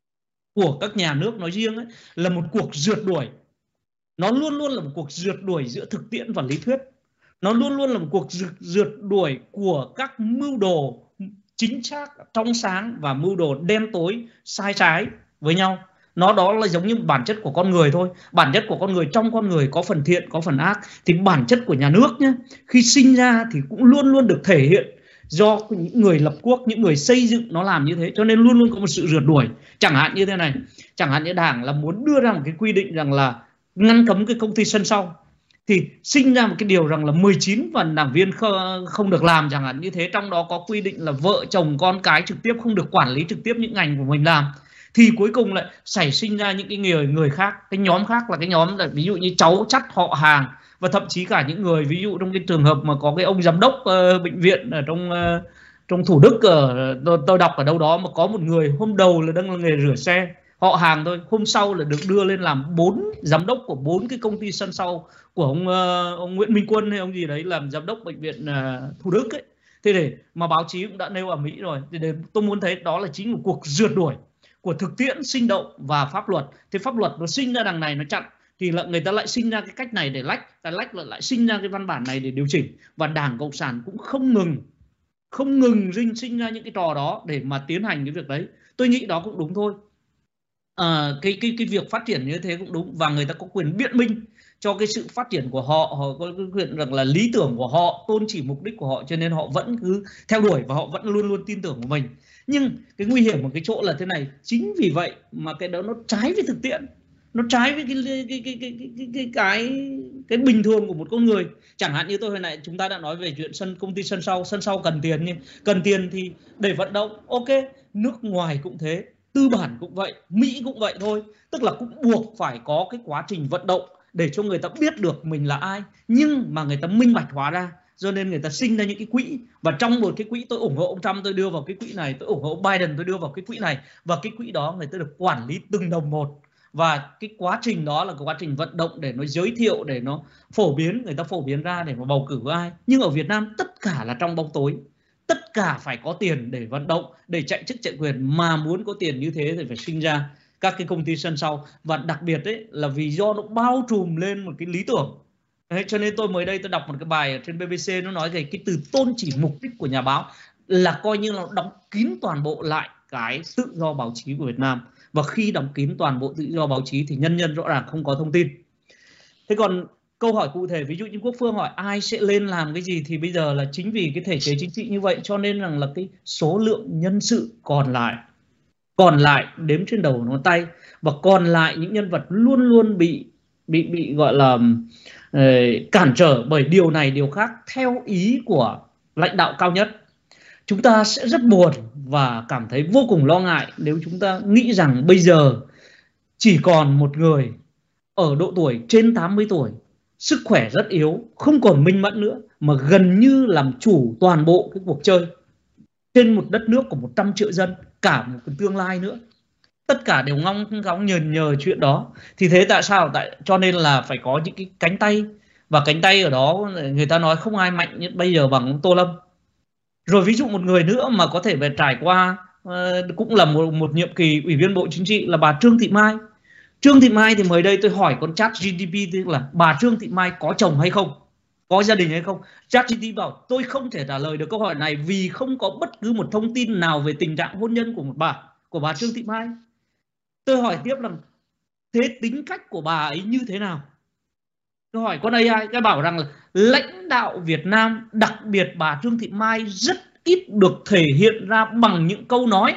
của các nhà nước nói riêng ấy, là một cuộc rượt đuổi. Nó luôn luôn là một cuộc rượt đuổi giữa thực tiễn và lý thuyết. Nó luôn luôn là một cuộc rượt đuổi của các mưu đồ chính xác, trong sáng và mưu đồ đen tối, sai trái với nhau. Nó đó là giống như bản chất của con người thôi. Bản chất của con người, trong con người có phần thiện, có phần ác. Thì bản chất của nhà nước nhé, khi sinh ra thì cũng luôn luôn được thể hiện do những người lập quốc, những người xây dựng nó làm như thế. Cho nên luôn luôn có một sự rượt đuổi. Chẳng hạn như thế này, chẳng hạn như Đảng là muốn đưa ra một cái quy định rằng là ngăn cấm cái công ty sân sau, thì sinh ra một cái điều rằng là 19 phần đảng viên không được làm, chẳng hạn như thế. Trong đó có quy định là vợ chồng con cái trực tiếp không được quản lý trực tiếp những ngành của mình làm. Thì cuối cùng lại xảy sinh ra những cái người khác, cái nhóm khác là cái nhóm là ví dụ như cháu chắt họ hàng, và thậm chí cả những người, ví dụ trong cái trường hợp mà có cái ông giám đốc bệnh viện ở trong Thủ Đức, tôi đọc ở đâu đó mà có một người hôm đầu là đang là nghề rửa xe, họ hàng thôi, hôm sau là được đưa lên làm 4 giám đốc của 4 cái công ty sân sau của ông Nguyễn Minh Quân hay ông gì đấy, làm giám đốc bệnh viện Thủ Đức ấy. Thế để mà báo chí cũng đã nêu ở Mỹ rồi, thì để tôi muốn thấy đó là chính một cuộc rượt đuổi của thực tiễn sinh động và pháp luật. Thì pháp luật nó sinh ra đằng này nó chặn, thì là người ta lại sinh ra cái cách này để lách, lại sinh ra cái văn bản này để điều chỉnh. Và Đảng Cộng sản cũng không ngừng sinh ra những cái trò đó để mà tiến hành cái việc đấy. Tôi nghĩ đó cũng đúng thôi. Cái việc phát triển như thế cũng đúng, và người ta có quyền biện minh cho cái sự phát triển của họ. Họ có cái quyền rằng là lý tưởng của họ, tôn chỉ mục đích của họ, cho nên họ vẫn cứ theo đuổi và họ vẫn luôn luôn tin tưởng của mình. Nhưng cái nguy hiểm của cái chỗ là thế này, chính vì vậy mà cái đó nó trái với thực tiễn, nó trái với cái bình thường của một con người. Chẳng hạn như tôi hồi nãy chúng ta đã nói về chuyện công ty sân sau cần tiền, nhưng cần tiền thì để vận động, ok, nước ngoài cũng thế, tư bản cũng vậy, Mỹ cũng vậy thôi, tức là cũng buộc phải có cái quá trình vận động để cho người ta biết được mình là ai, nhưng mà người ta minh bạch hóa ra, cho nên người ta sinh ra những cái quỹ. Và trong một cái quỹ, tôi ủng hộ ông Trump tôi đưa vào cái quỹ này, tôi ủng hộ Biden tôi đưa vào cái quỹ này, và cái quỹ đó người ta được quản lý từng đồng một. Và cái quá trình đó là cái quá trình vận động để nó giới thiệu, để nó phổ biến, người ta phổ biến ra để mà bầu cử với ai. Nhưng ở Việt Nam tất cả là trong bóng tối, tất cả phải có tiền để vận động, để chạy chức chạy quyền, mà muốn có tiền như thế thì phải sinh ra các cái công ty sân sau. Và đặc biệt đấy là vì do nó bao trùm lên một cái lý tưởng. Đấy, cho nên tôi mới đây tôi đọc một cái bài ở trên BBC, nó nói về cái từ tôn chỉ mục đích của nhà báo là coi như là đóng kín toàn bộ lại cái tự do báo chí của Việt Nam. Và khi đóng kín toàn bộ tự do báo chí thì nhân dân rõ ràng không có thông tin. Thế còn câu hỏi cụ thể, ví dụ như Quốc Phương hỏi ai sẽ lên làm cái gì, thì bây giờ là chính vì cái thể chế chính trị như vậy cho nên rằng là cái số lượng nhân sự còn lại đếm trên đầu ngón tay, và còn lại những nhân vật luôn luôn bị gọi là cản trở bởi điều này điều khác theo ý của lãnh đạo cao nhất. Chúng ta sẽ rất buồn và cảm thấy vô cùng lo ngại nếu chúng ta nghĩ rằng bây giờ chỉ còn một người ở độ tuổi trên 80 tuổi, sức khỏe rất yếu, không còn minh mẫn nữa, mà gần như làm chủ toàn bộ cái cuộc chơi trên một đất nước của 100 triệu dân, cả một cái tương lai nữa. Tất cả đều ngóng nhờ chuyện đó. Thì thế tại sao? Cho nên là phải có những cái cánh tay, và cánh tay ở đó người ta nói không ai mạnh nhất bây giờ bằng ông Tô Lâm. Rồi ví dụ một người nữa mà có thể phải trải qua cũng là một nhiệm kỳ ủy viên Bộ Chính trị là bà Trương Thị Mai. Trương Thị Mai thì mới đây tôi hỏi con ChatGPT tức là bà Trương Thị Mai có chồng hay không, có gia đình hay không. ChatGPT bảo tôi không thể trả lời được câu hỏi này vì không có bất cứ một thông tin nào về tình trạng hôn nhân của bà Trương Thị Mai. Tôi hỏi tiếp là thế tính cách của bà ấy như thế nào? Tôi hỏi con AI, cái bảo rằng là lãnh đạo Việt Nam, đặc biệt bà Trương Thị Mai rất ít được thể hiện ra bằng những câu nói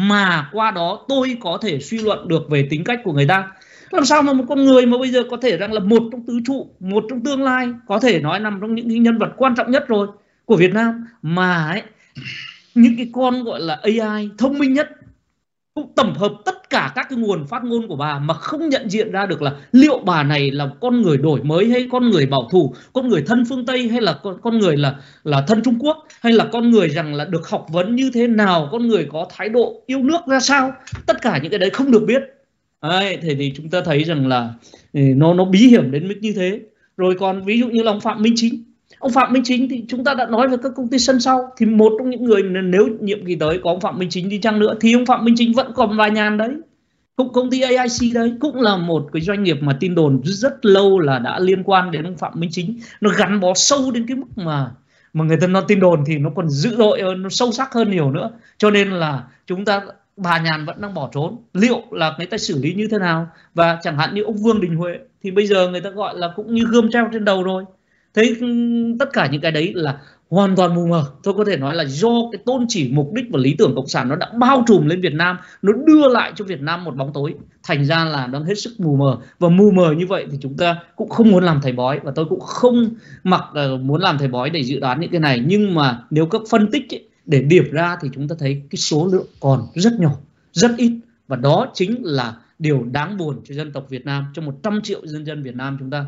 mà qua đó tôi có thể suy luận được về tính cách của người ta. Làm sao mà một con người mà bây giờ có thể rằng là một trong tứ trụ, một trong tương lai, có thể nói nằm trong những nhân vật quan trọng nhất rồi của Việt Nam, mà ấy, những cái con gọi là AI thông minh nhất cũng tổng hợp tất cả các cái nguồn phát ngôn của bà mà không nhận diện ra được là liệu bà này là con người đổi mới hay con người bảo thủ, con người thân phương Tây hay là con người là thân Trung Quốc, hay là con người rằng là được học vấn như thế nào, con người có thái độ yêu nước ra sao. Tất cả những cái đấy không được biết. Đấy, thì chúng ta thấy rằng là nó bí hiểm đến mức như thế. Rồi còn ví dụ như là ông Phạm Minh Chính. Ông Phạm Minh Chính thì chúng ta đã nói về các công ty sân sau, thì một trong những người nếu nhiệm kỳ tới có ông Phạm Minh Chính đi chăng nữa thì ông Phạm Minh Chính vẫn còn vài nhàn đấy. Công ty AIC đấy cũng là một cái doanh nghiệp mà tin đồn rất lâu là đã liên quan đến ông Phạm Minh Chính. Nó gắn bó sâu đến cái mức mà người ta nói tin đồn thì nó còn dữ dội hơn, nó sâu sắc hơn nhiều nữa. Cho nên là chúng ta, bà Nhàn vẫn đang bỏ trốn, liệu là người ta xử lý như thế nào? Và chẳng hạn như ông Vương Đình Huệ thì bây giờ người ta gọi là cũng như gươm treo trên đầu rồi. Thế tất cả những cái đấy là hoàn toàn mù mờ. Tôi có thể nói là do cái tôn chỉ, mục đích và lý tưởng cộng sản nó đã bao trùm lên Việt Nam, nó đưa lại cho Việt Nam một bóng tối, thành ra là đang hết sức mù mờ. Và mù mờ như vậy thì chúng ta cũng không muốn làm thầy bói, và tôi cũng không muốn làm thầy bói để dự đoán những cái này. Nhưng mà nếu các phân tích ấy, để điểm ra thì chúng ta thấy cái số lượng còn rất nhỏ, rất ít. Và đó chính là điều đáng buồn cho dân tộc Việt Nam, cho 100 triệu nhân dân Việt Nam chúng ta.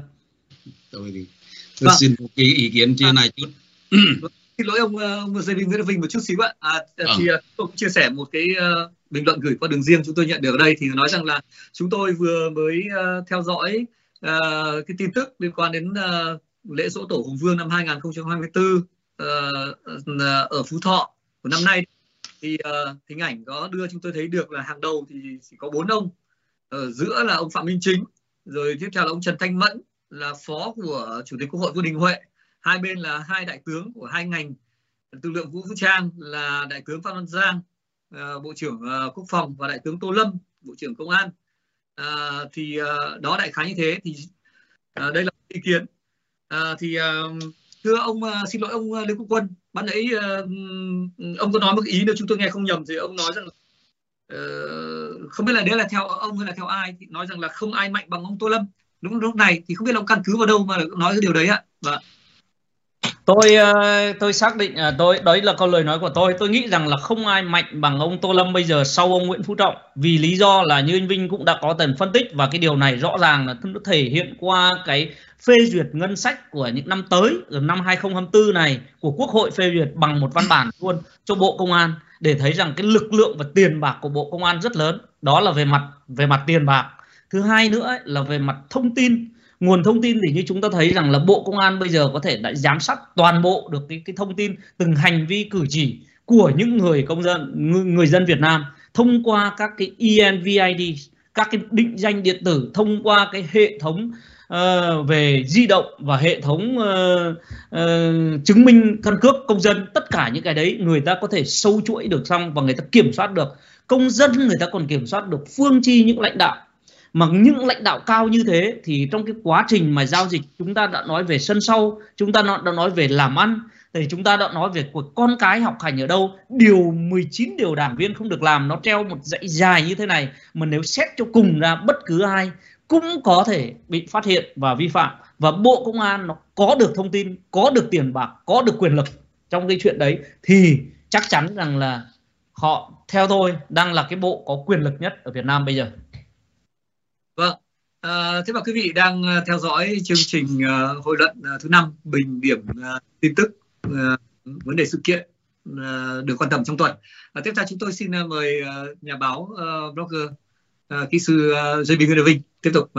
Tôi xin một cái ý kiến chia này chút. Xin lỗi ông Nguyễn Vinh một chút xíu ạ. Thì tôi cũng chia sẻ một cái bình luận gửi qua đường riêng chúng tôi nhận được ở đây, thì nói rằng là chúng tôi vừa mới theo dõi cái tin tức liên quan đến lễ giỗ tổ Hùng Vương năm 2024 ở Phú Thọ của năm nay. Thì hình ảnh có đưa chúng tôi thấy được là hàng đầu thì chỉ có 4 ông, ở giữa là ông Phạm Minh Chính, rồi tiếp theo là ông Trần Thanh Mẫn là phó của Chủ tịch Quốc hội Vương Đình Huệ, hai bên là hai đại tướng của hai ngành lực lượng vũ trang là đại tướng Phan Văn Giang, Bộ trưởng Quốc phòng, và đại tướng Tô Lâm, Bộ trưởng Công an. Thì đó đại khái như thế. Thì đây là ý kiến. Thưa ông, xin lỗi ông Lê Quốc Quân, ban nãy ông có nói một ý nếu chúng tôi nghe không nhầm thì ông nói rằng không biết là đấy là theo ông hay là theo ai, thì nói rằng là không ai mạnh bằng ông Tô Lâm. Đúng lúc này thì không biết là ông căn cứ vào đâu mà nói cái điều đấy ạ? Vâng. Tôi xác định đấy là câu lời nói của tôi nghĩ rằng là không ai mạnh bằng ông Tô Lâm bây giờ sau ông Nguyễn Phú Trọng, vì lý do là như anh Vinh cũng đã có tần phân tích, và cái điều này rõ ràng là nó thể hiện qua cái phê duyệt ngân sách của những năm tới, ở năm 2024 này của Quốc hội phê duyệt bằng một văn bản luôn cho Bộ Công an, để thấy rằng cái lực lượng và tiền bạc của Bộ Công an rất lớn. Đó là về mặt tiền bạc. Thứ hai nữa là về mặt thông tin, nguồn thông tin, thì như chúng ta thấy rằng là Bộ Công an bây giờ có thể đã giám sát toàn bộ được cái thông tin, từng hành vi cử chỉ của những người dân Việt Nam thông qua các cái ENVID, các cái định danh điện tử, thông qua cái hệ thống về di động và hệ thống chứng minh căn cước công dân. Tất cả những cái đấy người ta có thể sâu chuỗi được xong, và người ta kiểm soát được công dân, người ta còn kiểm soát được phương chi những lãnh đạo. Mà những lãnh đạo cao như thế thì trong cái quá trình mà giao dịch, chúng ta đã nói về sân sau, chúng ta đã nói về làm ăn, thì chúng ta đã nói về của con cái học hành ở đâu. Điều 19 điều đảng viên không được làm, nó treo một dãy dài như thế này, mà nếu xét cho cùng ra bất cứ ai cũng có thể bị phát hiện và vi phạm. Và Bộ Công an nó có được thông tin, có được tiền bạc, có được quyền lực trong cái chuyện đấy, thì chắc chắn rằng là họ, theo tôi, đang là cái bộ có quyền lực nhất ở Việt Nam bây giờ. Vâng, thế mà quý vị đang theo dõi chương trình hội luận thứ 5 bình điểm tin tức, vấn đề sự kiện được quan tâm trong tuần. Tiếp theo chúng tôi xin mời nhà báo blogger kỹ sư JB Nguyễn Đức Vinh tiếp tục.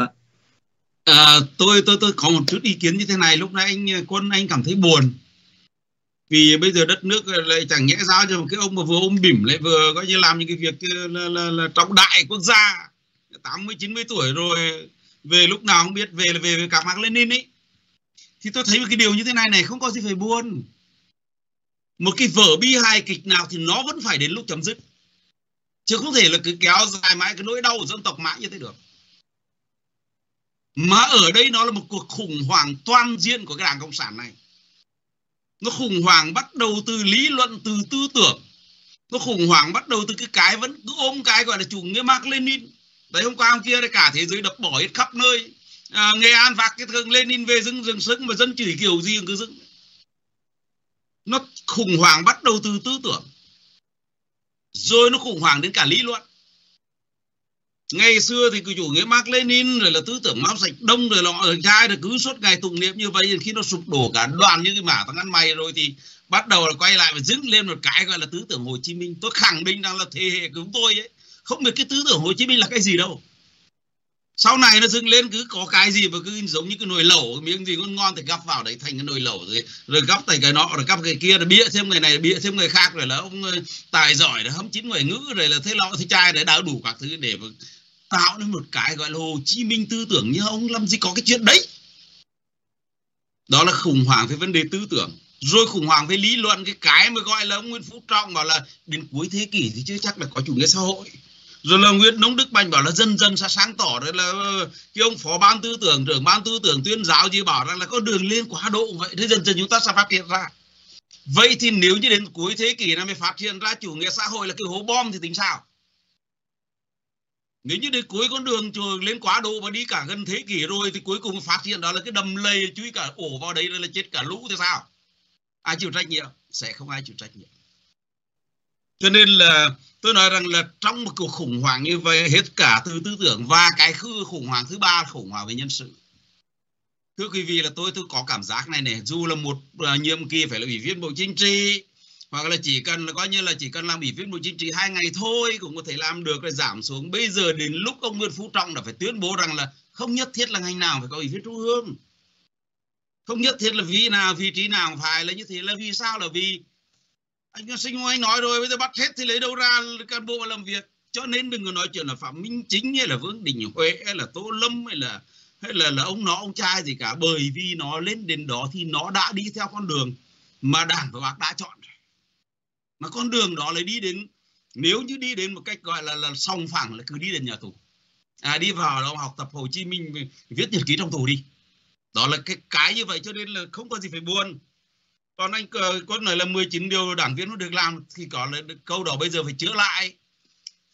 Tôi có một chút ý kiến như thế này. Lúc nãy anh Quân cảm thấy buồn vì bây giờ đất nước lại chẳng nhẽ giao cho một cái ông mà vừa ôm bỉm lại vừa coi như làm những cái việc là trọng đại quốc gia, 80-90 tuổi rồi, về lúc nào không biết, về là về cả Mác Lênin ấy. Thì tôi thấy một cái điều như thế này không có gì phải buồn. Một cái vở bi hài kịch nào thì nó vẫn phải đến lúc chấm dứt, chứ không thể là cứ kéo dài mãi cái nỗi đau của dân tộc mãi như thế được. Mà ở đây nó là một cuộc khủng hoảng toàn diện của cái Đảng Cộng sản này. Nó khủng hoảng bắt đầu từ lý luận, từ tư tưởng. Nó khủng hoảng bắt đầu từ cái vẫn cứ ôm cái gọi là chủ nghĩa Mác Lênin. Đấy, hôm qua hôm kia cả thế giới đập bỏ hết khắp nơi. Nghệ An vác cái thằng Lenin về rừng sưng mà dân chửi kiểu gì cứ dưng. Nó khủng hoảng bắt đầu từ tư tưởng, rồi nó khủng hoảng đến cả lý luận. Ngày xưa thì cái chủ nghĩa Mác Lênin rồi là tư tưởng Mao Trạch Đông rồi lọ rồi chai, rồi cứ suốt ngày tụng niệm như vậy, khi nó sụp đổ cả đoàn như cái mả thằng ăn mày rồi thì bắt đầu là quay lại và dựng lên một cái gọi là tư tưởng Hồ Chí Minh. Tôi khẳng định rằng là thế hệ của chúng tôi ấy không biết cái tư tưởng Hồ Chí Minh là cái gì đâu. Sau này nó dưng lên cứ có cái gì mà cứ giống như cái nồi lẩu, miếng gì ngon thì gắp vào đấy thành cái nồi lẩu, rồi gắp thành cái nọ, rồi gắp cái kia, rồi bịa thêm người này, bịa thêm người khác, rồi là ông tài giỏi, rồi hâm chín ngoại ngữ, rồi là thế lọ thế trai, để đào đủ các thứ để mà tạo nên một cái gọi là Hồ Chí Minh tư tưởng. Nhưng ông làm gì có cái chuyện đấy. Đó là khủng hoảng về vấn đề tư tưởng. Rồi khủng hoảng về lý luận, cái mà gọi là ông Nguyễn Phú Trọng bảo là đến cuối thế kỷ thì chưa chắc là có chủ nghĩa xã hội. Rồi là Nguyễn Nông Đức Mạnh bảo là dần dần sẽ sáng tỏ. Rồi là cái ông phó ban tư tưởng, trưởng ban tư tưởng tuyên giáo gì bảo rằng là có đường lên quá độ. Vậy thế dần dần chúng ta sẽ phát hiện ra. Vậy thì nếu như đến cuối thế kỷ này mới phát hiện ra chủ nghĩa xã hội là cái hố bom thì tính sao? Nếu như đến cuối con đường lên quá độ và đi cả gần thế kỷ rồi thì cuối cùng phát hiện đó là cái đầm lầy chui cả ổ vào đấy là chết cả lũ thì sao? Ai chịu trách nhiệm? Sẽ không ai chịu trách nhiệm. Cho nên là tôi nói rằng là trong một cuộc khủng hoảng như vậy hết cả từ tư tưởng, và cái khủng hoảng thứ ba là khủng hoảng về nhân sự. Thưa quý vị, là tôi có cảm giác này, dù là một nhiệm kỳ phải là ủy viên Bộ Chính trị, hoặc là chỉ cần là coi như là chỉ cần làm ủy viên Bộ Chính trị 2 ngày thôi cũng có thể làm được, là giảm xuống. Bây giờ đến lúc ông Nguyễn Phú Trọng đã phải tuyên bố rằng là không nhất thiết là ngành nào phải có ủy viên trung ương, không nhất thiết là vị trí nào phải là như thế. Là vì sao? Là vì anh Sinh anh nói rồi, bây giờ bắt hết thì lấy đâu ra cán bộ làm việc. Cho nên đừng có nói chuyện là Phạm Minh Chính hay là Vương Đình Huệ hay là Tô Lâm hay là ông nó ông trai gì cả, bởi vì nó lên đến đó thì nó đã đi theo con đường mà Đảng và Bác đã chọn. Mà con đường đó lại đi đến, nếu như đi đến một cách gọi là sòng phẳng là cứ đi đến nhà tù, đi vào đó học tập Hồ Chí Minh, viết nhật ký trong tù đi. Đó là cái như vậy, cho nên là không có gì phải buồn. Còn anh có nói là 19 điều đảng viên nó được làm thì có là câu đó bây giờ phải chữa lại.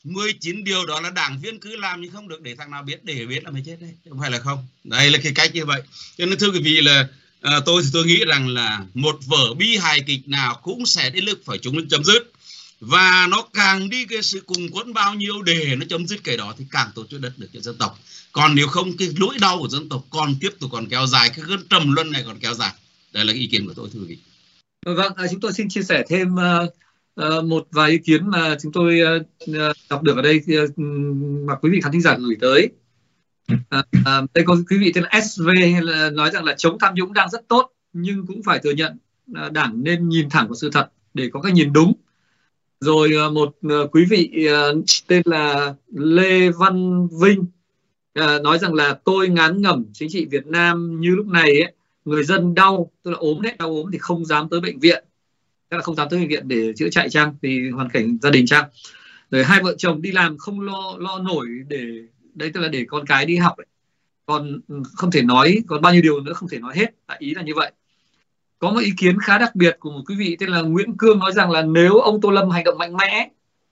19 điều đó là đảng viên cứ làm nhưng không được để thằng nào biết, để biết là mày chết đấy, không phải là không. Đây là cái cách như vậy. Cho nên thưa quý vị là tôi nghĩ rằng là một vở bi hài kịch nào cũng sẽ đến lúc phải chúng chấm dứt, và nó càng đi cái sự cùng quẫn bao nhiêu để nó chấm dứt cái đó thì càng tốt cho đất nước, cho dân tộc. Còn nếu không cái nỗi đau của dân tộc còn tiếp tục còn kéo dài, cái cơn trầm luân này còn kéo dài. Đây là cái ý kiến của tôi, thưa quý vị. Vâng, chúng tôi xin chia sẻ thêm một vài ý kiến mà chúng tôi đọc được ở đây mà quý vị khán thính giả gửi tới. Đây có quý vị tên là SV nói rằng là chống tham nhũng đang rất tốt, nhưng cũng phải thừa nhận đảng nên nhìn thẳng vào sự thật để có cái nhìn đúng. Rồi một quý vị tên là Lê Văn Vinh nói rằng là tôi ngán ngẩm chính trị Việt Nam như lúc này ấy, người dân đau, tức là ốm đấy, đau ốm thì không dám tới bệnh viện, tức là không dám tới bệnh viện để chữa chạy chăng, vì hoàn cảnh gia đình chăng. Rồi hai vợ chồng đi làm không lo nổi để đấy, tức là để con cái đi học ấy. Còn không thể nói, còn bao nhiêu điều nữa không thể nói hết, tại ý là như vậy. Có một ý kiến khá đặc biệt của một quý vị tên là Nguyễn Cương nói rằng là nếu ông Tô Lâm hành động mạnh mẽ,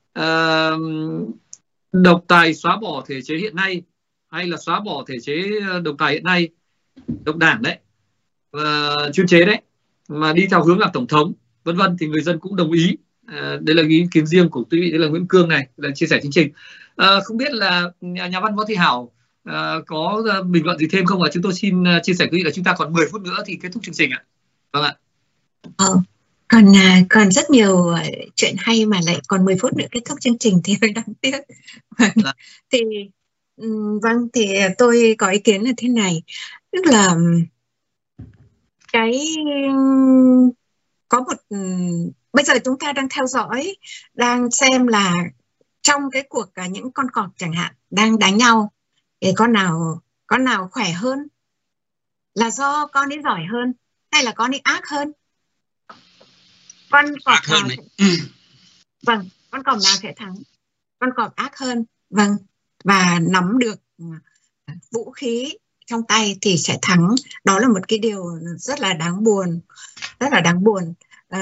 độc tài xóa bỏ thể chế hiện nay, hay là xóa bỏ thể chế độc tài hiện nay, độc đảng đấy, chuyên chế đấy, mà đi theo hướng làm tổng thống, vân vân, thì người dân cũng đồng ý. Đây là ý kiến riêng của quý vị, đây là Nguyễn Cương này, là chia sẻ chương trình. Không biết là nhà văn Võ Thị Hảo có bình luận gì thêm không ạ? Chúng tôi xin chia sẻ quý vị là chúng ta còn 10 phút nữa thì kết thúc chương trình ạ. Vâng ạ. Còn rất nhiều chuyện hay mà lại còn 10 phút nữa kết thúc chương trình thì hơi đáng tiếc. Thì tôi có ý kiến là thế này, tức là bây giờ chúng ta đang theo dõi, đang xem là trong cái cuộc những con cọp chẳng hạn đang đánh nhau thì con nào khỏe hơn, là do con ấy giỏi hơn hay là con ấy ác hơn? Con cọp nào vâng, con cọp nào sẽ thắng? Con cọp ác hơn, vâng, và nắm được vũ khí trong tay thì sẽ thắng. Đó là một cái điều rất là đáng buồn, rất là đáng buồn.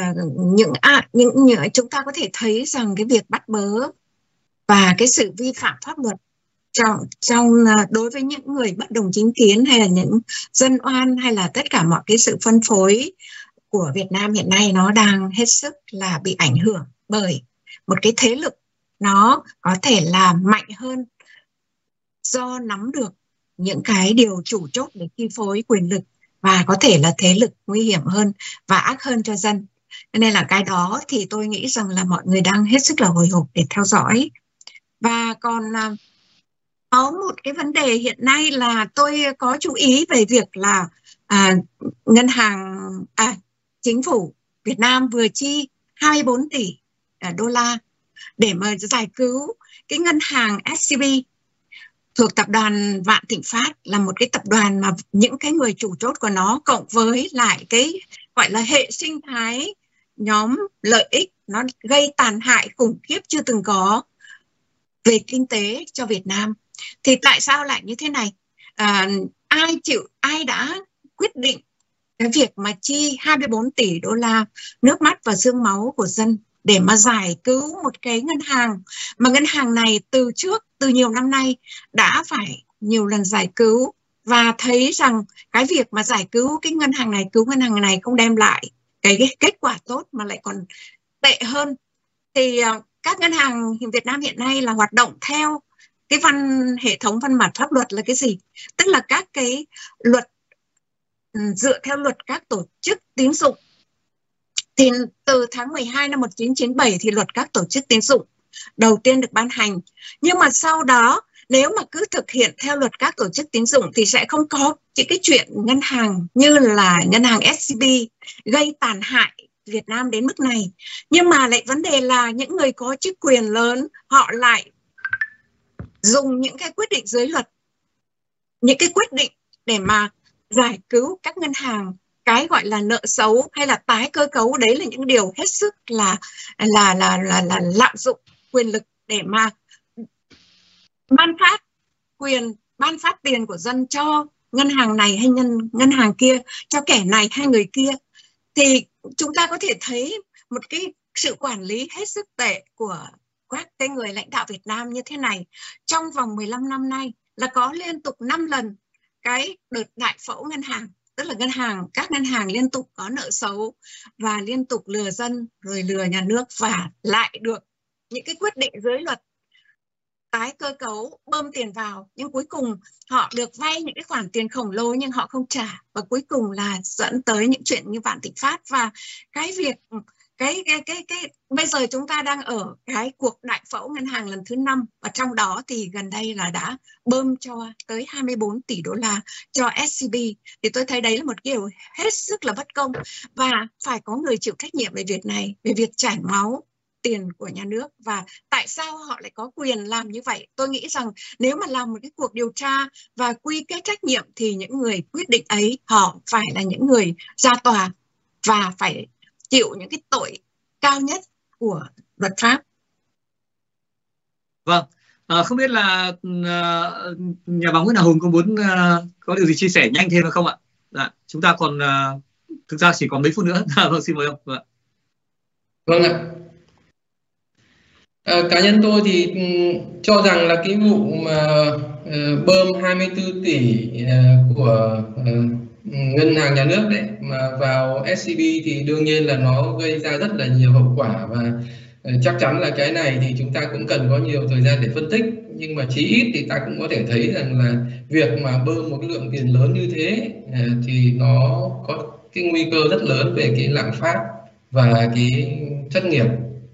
Chúng ta có thể thấy rằng cái việc bắt bớ và cái sự vi phạm pháp luật đối với những người bất đồng chính kiến hay là những dân oan hay là tất cả mọi cái sự phân phối của Việt Nam hiện nay, nó đang hết sức là bị ảnh hưởng bởi một cái thế lực nó có thể là mạnh hơn do nắm được những cái điều chủ chốt để chi phối quyền lực, và có thể là thế lực nguy hiểm hơn và ác hơn cho dân. Nên là cái đó thì tôi nghĩ rằng là mọi người đang hết sức là hồi hộp để theo dõi. Và còn có một cái vấn đề hiện nay là tôi có chú ý về việc là chính phủ Việt Nam vừa chi 24 tỷ đô la để mà giải cứu cái ngân hàng SCB thuộc tập đoàn Vạn Thịnh Phát, là một cái tập đoàn mà những cái người chủ chốt của nó cộng với lại cái gọi là hệ sinh thái nhóm lợi ích, nó gây tàn hại khủng khiếp chưa từng có về kinh tế cho Việt Nam. Thì tại sao lại như thế này? Ai đã quyết định cái việc mà chi 24 tỷ đô la nước mắt và xương máu của dân để mà giải cứu một cái ngân hàng mà ngân hàng này từ nhiều năm nay đã phải nhiều lần giải cứu, và thấy rằng cái việc mà giải cứu cái ngân hàng này không đem lại cái kết quả tốt mà lại còn tệ hơn. Thì các ngân hàng Việt Nam hiện nay là hoạt động theo cái hệ thống văn bản pháp luật là cái gì? Tức là các cái luật, dựa theo luật các tổ chức tín dụng. Thì từ tháng 12 năm 1997 thì luật các tổ chức tín dụng đầu tiên được ban hành. Nhưng mà sau đó nếu mà cứ thực hiện theo luật các tổ chức tín dụng thì sẽ không có những cái chuyện ngân hàng như là ngân hàng SCB gây tàn hại Việt Nam đến mức này. Nhưng mà lại vấn đề là những người có chức quyền lớn họ lại dùng những cái quyết định dưới luật, những cái quyết định để mà giải cứu các ngân hàng, cái gọi là nợ xấu hay là tái cơ cấu, đấy là những điều hết sức là lạm dụng quyền lực để mà ban phát tiền của dân cho ngân hàng này hay ngân hàng kia, cho kẻ này hay người kia. Thì chúng ta có thể thấy một cái sự quản lý hết sức tệ của các cái người lãnh đạo Việt Nam như thế này. Trong vòng 15 năm nay là có liên tục 5 lần cái đợt đại phẫu ngân hàng, tức là các ngân hàng liên tục có nợ xấu và liên tục lừa dân rồi lừa nhà nước, và lại được những cái quyết định dưới luật tái cơ cấu bơm tiền vào, nhưng cuối cùng họ được vay những cái khoản tiền khổng lồ nhưng họ không trả, và cuối cùng là dẫn tới những chuyện như Vạn Thịnh Phát. Và cái việc bây giờ chúng ta đang ở cái cuộc đại phẫu ngân hàng lần thứ 5, và trong đó thì gần đây là đã bơm cho tới 24 tỷ đô la cho SCB. Thì tôi thấy đấy là một điều hết sức là bất công, và phải có người chịu trách nhiệm về việc này, về việc chảy máu tiền của nhà nước. Và tại sao họ lại có quyền làm như vậy? Tôi nghĩ rằng nếu mà làm một cái cuộc điều tra và quy kết trách nhiệm thì những người quyết định ấy họ phải là những người ra tòa và phải chịu những cái tội cao nhất của luật pháp. Vâng, không biết là nhà báo Nguyễn Hào Hùng có muốn có điều gì chia sẻ nhanh thêm hay không ạ? Dạ, chúng ta còn thực ra chỉ còn mấy phút nữa. Vâng, xin mời ông. Vâng ạ. Cá nhân tôi thì cho rằng là cái vụ mà bơm 24 tỷ của ngân hàng nhà nước đấy mà vào SCB thì đương nhiên là nó gây ra rất là nhiều hậu quả, và chắc chắn là cái này thì chúng ta cũng cần có nhiều thời gian để phân tích. Nhưng mà chí ít thì ta cũng có thể thấy rằng là việc mà bơm một cái lượng tiền lớn như thế thì nó có cái nguy cơ rất lớn về cái lạm phát và cái thất nghiệp.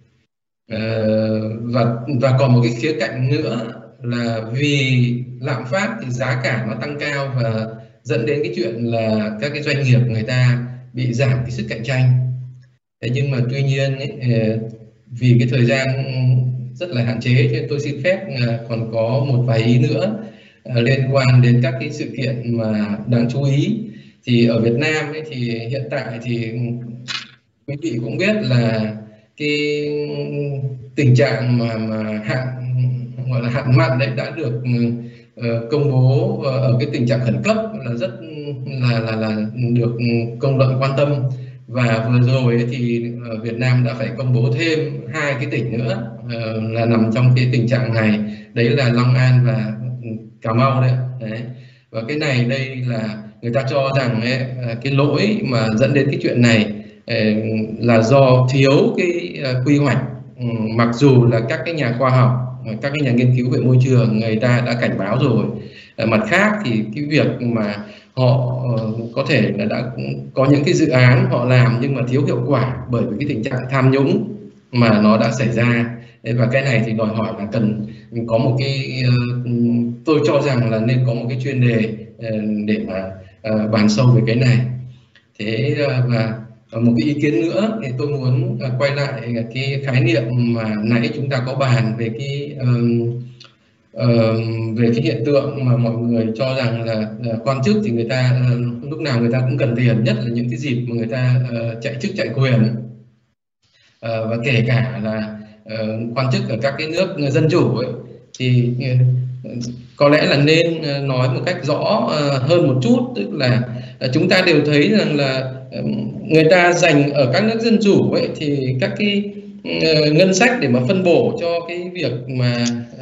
Và còn một cái khía cạnh nữa là vì lạm phát thì giá cả nó tăng cao và dẫn đến cái chuyện là các cái doanh nghiệp người ta bị giảm cái sức cạnh tranh. Thế nhưng mà tuy nhiên ấy, vì cái thời gian rất là hạn chế cho nên tôi xin phép còn có một vài ý nữa liên quan đến các cái sự kiện mà đáng chú ý. Thì ở Việt Nam ấy, thì hiện tại thì quý vị cũng biết là cái tình trạng mà hạn gọi là hạn mặn đấy đã được công bố ở cái tình trạng khẩn cấp, là rất là được công luận quan tâm. Và vừa rồi thì Việt Nam đã phải công bố thêm 2 cái tỉnh nữa là nằm trong cái tình trạng này, đấy là Long An và Cà Mau đấy. Và cái này đây là người ta cho rằng ấy, cái lỗi mà dẫn đến cái chuyện này là do thiếu cái quy hoạch, mặc dù là các cái nhà khoa học, các cái nhà nghiên cứu về môi trường người ta đã cảnh báo rồi. Mặt khác thì cái việc mà họ có thể là đã có những cái dự án họ làm nhưng mà thiếu hiệu quả bởi vì cái tình trạng tham nhũng mà nó đã xảy ra. Và cái này thì đòi hỏi là cần có một cái, tôi cho rằng là nên có một cái chuyên đề để mà bàn sâu về cái này. Thế và một cái ý kiến nữa thì tôi muốn quay lại cái khái niệm mà nãy chúng ta có bàn về cái hiện tượng mà mọi người cho rằng là quan chức thì người ta lúc nào người ta cũng cần tiền, nhất là những cái dịp mà người ta chạy chức chạy quyền, và kể cả là quan chức ở các cái nước dân chủ ấy, thì có lẽ là nên nói một cách rõ hơn một chút. Tức là chúng ta đều thấy rằng là người ta dành ở các nước dân chủ ấy thì các cái ngân sách để mà phân bổ cho cái việc mà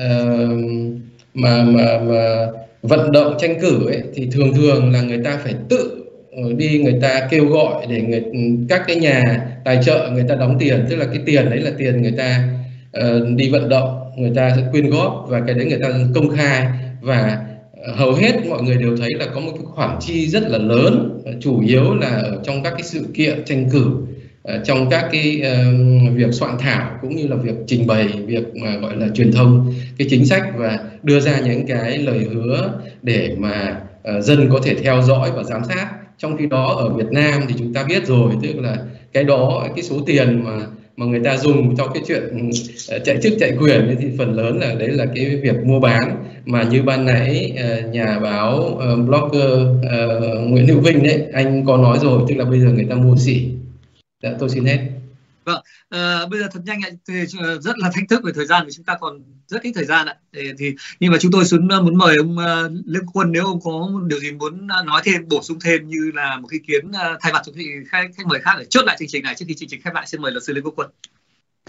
vận động tranh cử ấy, thì thường là người ta phải tự đi, người ta kêu gọi để các cái nhà tài trợ người ta đóng tiền, tức là cái tiền đấy là tiền người ta đi vận động, người ta sẽ quyên góp và cái đấy người ta công khai. Và hầu hết mọi người đều thấy là có một cái khoản chi rất là lớn, chủ yếu là ở trong các cái sự kiện tranh cử, trong các cái việc soạn thảo cũng như là việc trình bày, việc mà gọi là truyền thông cái chính sách và đưa ra những cái lời hứa để mà dân có thể theo dõi và giám sát. Trong khi đó ở Việt Nam thì chúng ta biết rồi, tức là cái đó, cái số tiền mà người ta dùng cho cái chuyện chạy chức chạy quyền thì phần lớn là đấy là cái việc mua bán, mà như ban nãy nhà báo blogger Nguyễn Hữu Vinh đấy, anh có nói rồi, tức là bây giờ người ta mua xỉ. Tôi xin hết. Vâng, bây giờ thật nhanh ạ, thì rất là thách thức về thời gian vì chúng ta còn rất ít thời gian ạ. Nhưng mà chúng tôi muốn mời ông Lê Quốc Quân, nếu ông có điều gì muốn nói thêm, bổ sung thêm như là một ý kiến thay mặt cho khách mời khác để chốt lại chương trình này trước khi chương trình khép lại. Xin mời luật sư Lê Quốc Quân.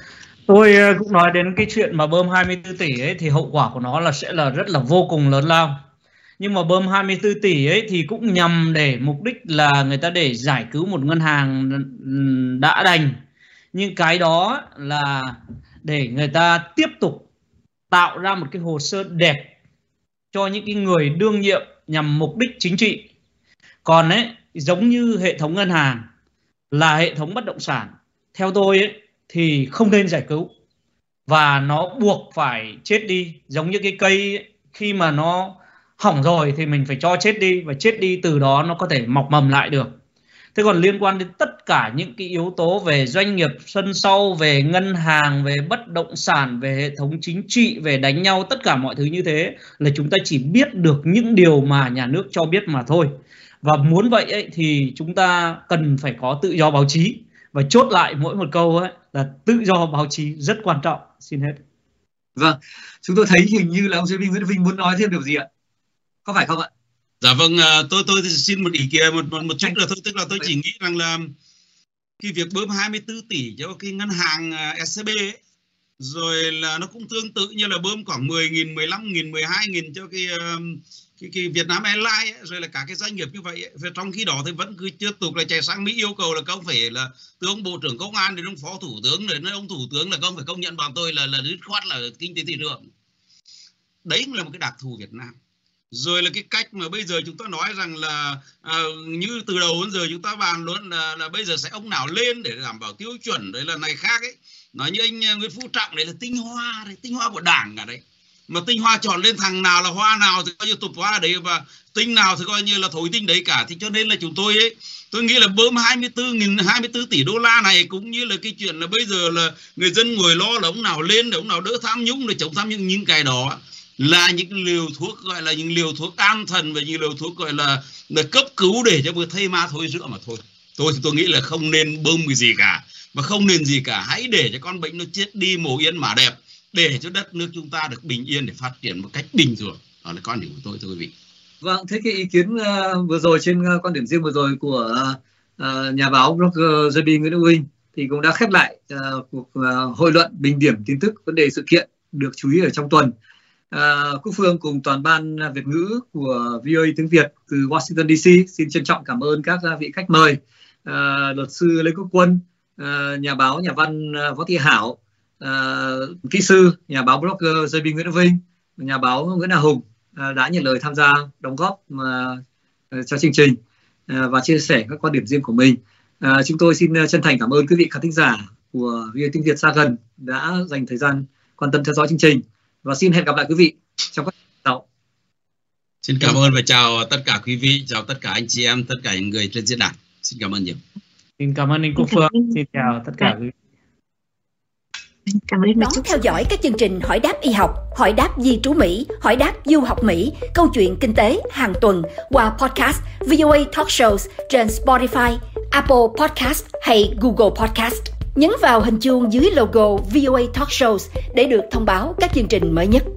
Tôi cũng nói đến cái chuyện mà bơm 24 tỷ ấy, thì hậu quả của nó là sẽ là rất là vô cùng lớn lao. Nhưng mà bơm 24 tỷ ấy thì cũng nhằm để mục đích là người ta để giải cứu một ngân hàng đã đành. Nhưng cái đó là để người ta tiếp tục tạo ra một cái hồ sơ đẹp cho những cái người đương nhiệm nhằm mục đích chính trị. Còn ấy, giống như hệ thống ngân hàng là hệ thống bất động sản, theo tôi ấy, thì không nên giải cứu và nó buộc phải chết đi. Giống như cái cây ấy, khi mà nó hỏng rồi thì mình phải cho chết đi, và chết đi từ đó nó có thể mọc mầm lại được. Thế còn liên quan đến tất cả những cái yếu tố về doanh nghiệp sân sau, về ngân hàng, về bất động sản, về hệ thống chính trị, về đánh nhau, tất cả mọi thứ như thế là chúng ta chỉ biết được những điều mà nhà nước cho biết mà thôi. Và muốn vậy ấy, thì chúng ta cần phải có tự do báo chí. Và chốt lại mỗi một câu ấy, là tự do báo chí rất quan trọng. Xin hết. Vâng, chúng tôi thấy hình như là ông Duy Nguyễn Vinh muốn nói thêm điều gì ạ? Có phải không ạ? Dạ vâng, tôi xin một ý kiến một chút là thôi, tức là tôi chỉ nghĩ rằng là cái việc bơm 24 tỷ cho cái ngân hàng SCB ấy, rồi là nó cũng tương tự như là bơm khoảng 10.000, 15.000, 12.000 cho cái Vietnam Airlines ấy, rồi là cả cái doanh nghiệp như vậy ấy. Và trong khi đó thì vẫn cứ tiếp tục là chạy sang Mỹ yêu cầu là không phải là từ ông Bộ trưởng Công an đến ông Phó Thủ tướng đến ông Thủ tướng là không phải công nhận bọn tôi là dứt khoát là kinh tế thị trường. Đấy cũng là một cái đặc thù Việt Nam. Rồi là cái cách mà bây giờ chúng ta nói rằng là như từ đầu đến giờ chúng ta bàn luôn là bây giờ sẽ ông nào lên để đảm bảo tiêu chuẩn, đấy là này khác ấy. Nói như anh Nguyễn Phú Trọng đấy là tinh hoa của Đảng cả đấy. Mà tinh hoa chọn lên thằng nào là hoa nào thì coi như tục hoa đấy, và tinh nào thì coi như là thối tinh đấy cả. Thì cho nên là chúng tôi ấy, tôi nghĩ là bơm 24 tỷ đô la này cũng như là cái chuyện là bây giờ là người dân ngồi lo là ông nào lên để ông nào đỡ tham nhũng, để chống tham nhũng, những cái đó là những liều thuốc gọi là những liều thuốc an thần và những liều thuốc gọi là cấp cứu để cho vừa thây ma thối rữa mà thôi. Tôi nghĩ là không nên bơm cái gì cả, và không nên gì cả. Hãy để cho con bệnh nó chết đi mồ yên mả đẹp, để cho đất nước chúng ta được bình yên để phát triển một cách bình thường. Đó là quan điểm của tôi, thưa quý vị. Vâng, thế cái ý kiến vừa rồi trên quan điểm riêng vừa rồi của nhà báo blogger JB Nguyễn Đức Vinh thì cũng đã khép lại cuộc hội luận bình điểm tin tức vấn đề sự kiện được chú ý ở trong tuần. Quốc Phương cùng toàn ban Việt ngữ của VOA tiếng Việt từ Washington DC xin trân trọng cảm ơn các vị khách mời, luật sư Lê Quốc Quân, nhà báo nhà văn Võ Thị Hảo, kỹ sư nhà báo blogger JB Nguyễn Đức Vinh, nhà báo Nguyễn Hà Hùng đã nhận lời tham gia đóng góp cho chương trình và chia sẻ các quan điểm riêng của mình. Chúng tôi xin chân thành cảm ơn quý vị khán thính giả của VOA tiếng Việt xa gần đã dành thời gian quan tâm theo dõi chương trình, và xin hẹn gặp lại quý vị trong các sau. Xin cảm ơn và chào tất cả quý vị, chào tất cả anh chị em, tất cả những người trên diễn đàn. Xin cảm ơn nhiều. Xin cảm ơn anh Quốc Phương. Xin chào tất cả quý vị. Cảm ơn. Đón theo dõi các chương trình Hỏi đáp y học, Hỏi đáp di trú Mỹ, Hỏi đáp du học Mỹ, Câu chuyện kinh tế hàng tuần qua podcast VOA Talk Shows trên Spotify, Apple Podcast hay Google Podcast. Nhấn vào hình chuông dưới logo VOA Talk Shows để được thông báo các chương trình mới nhất.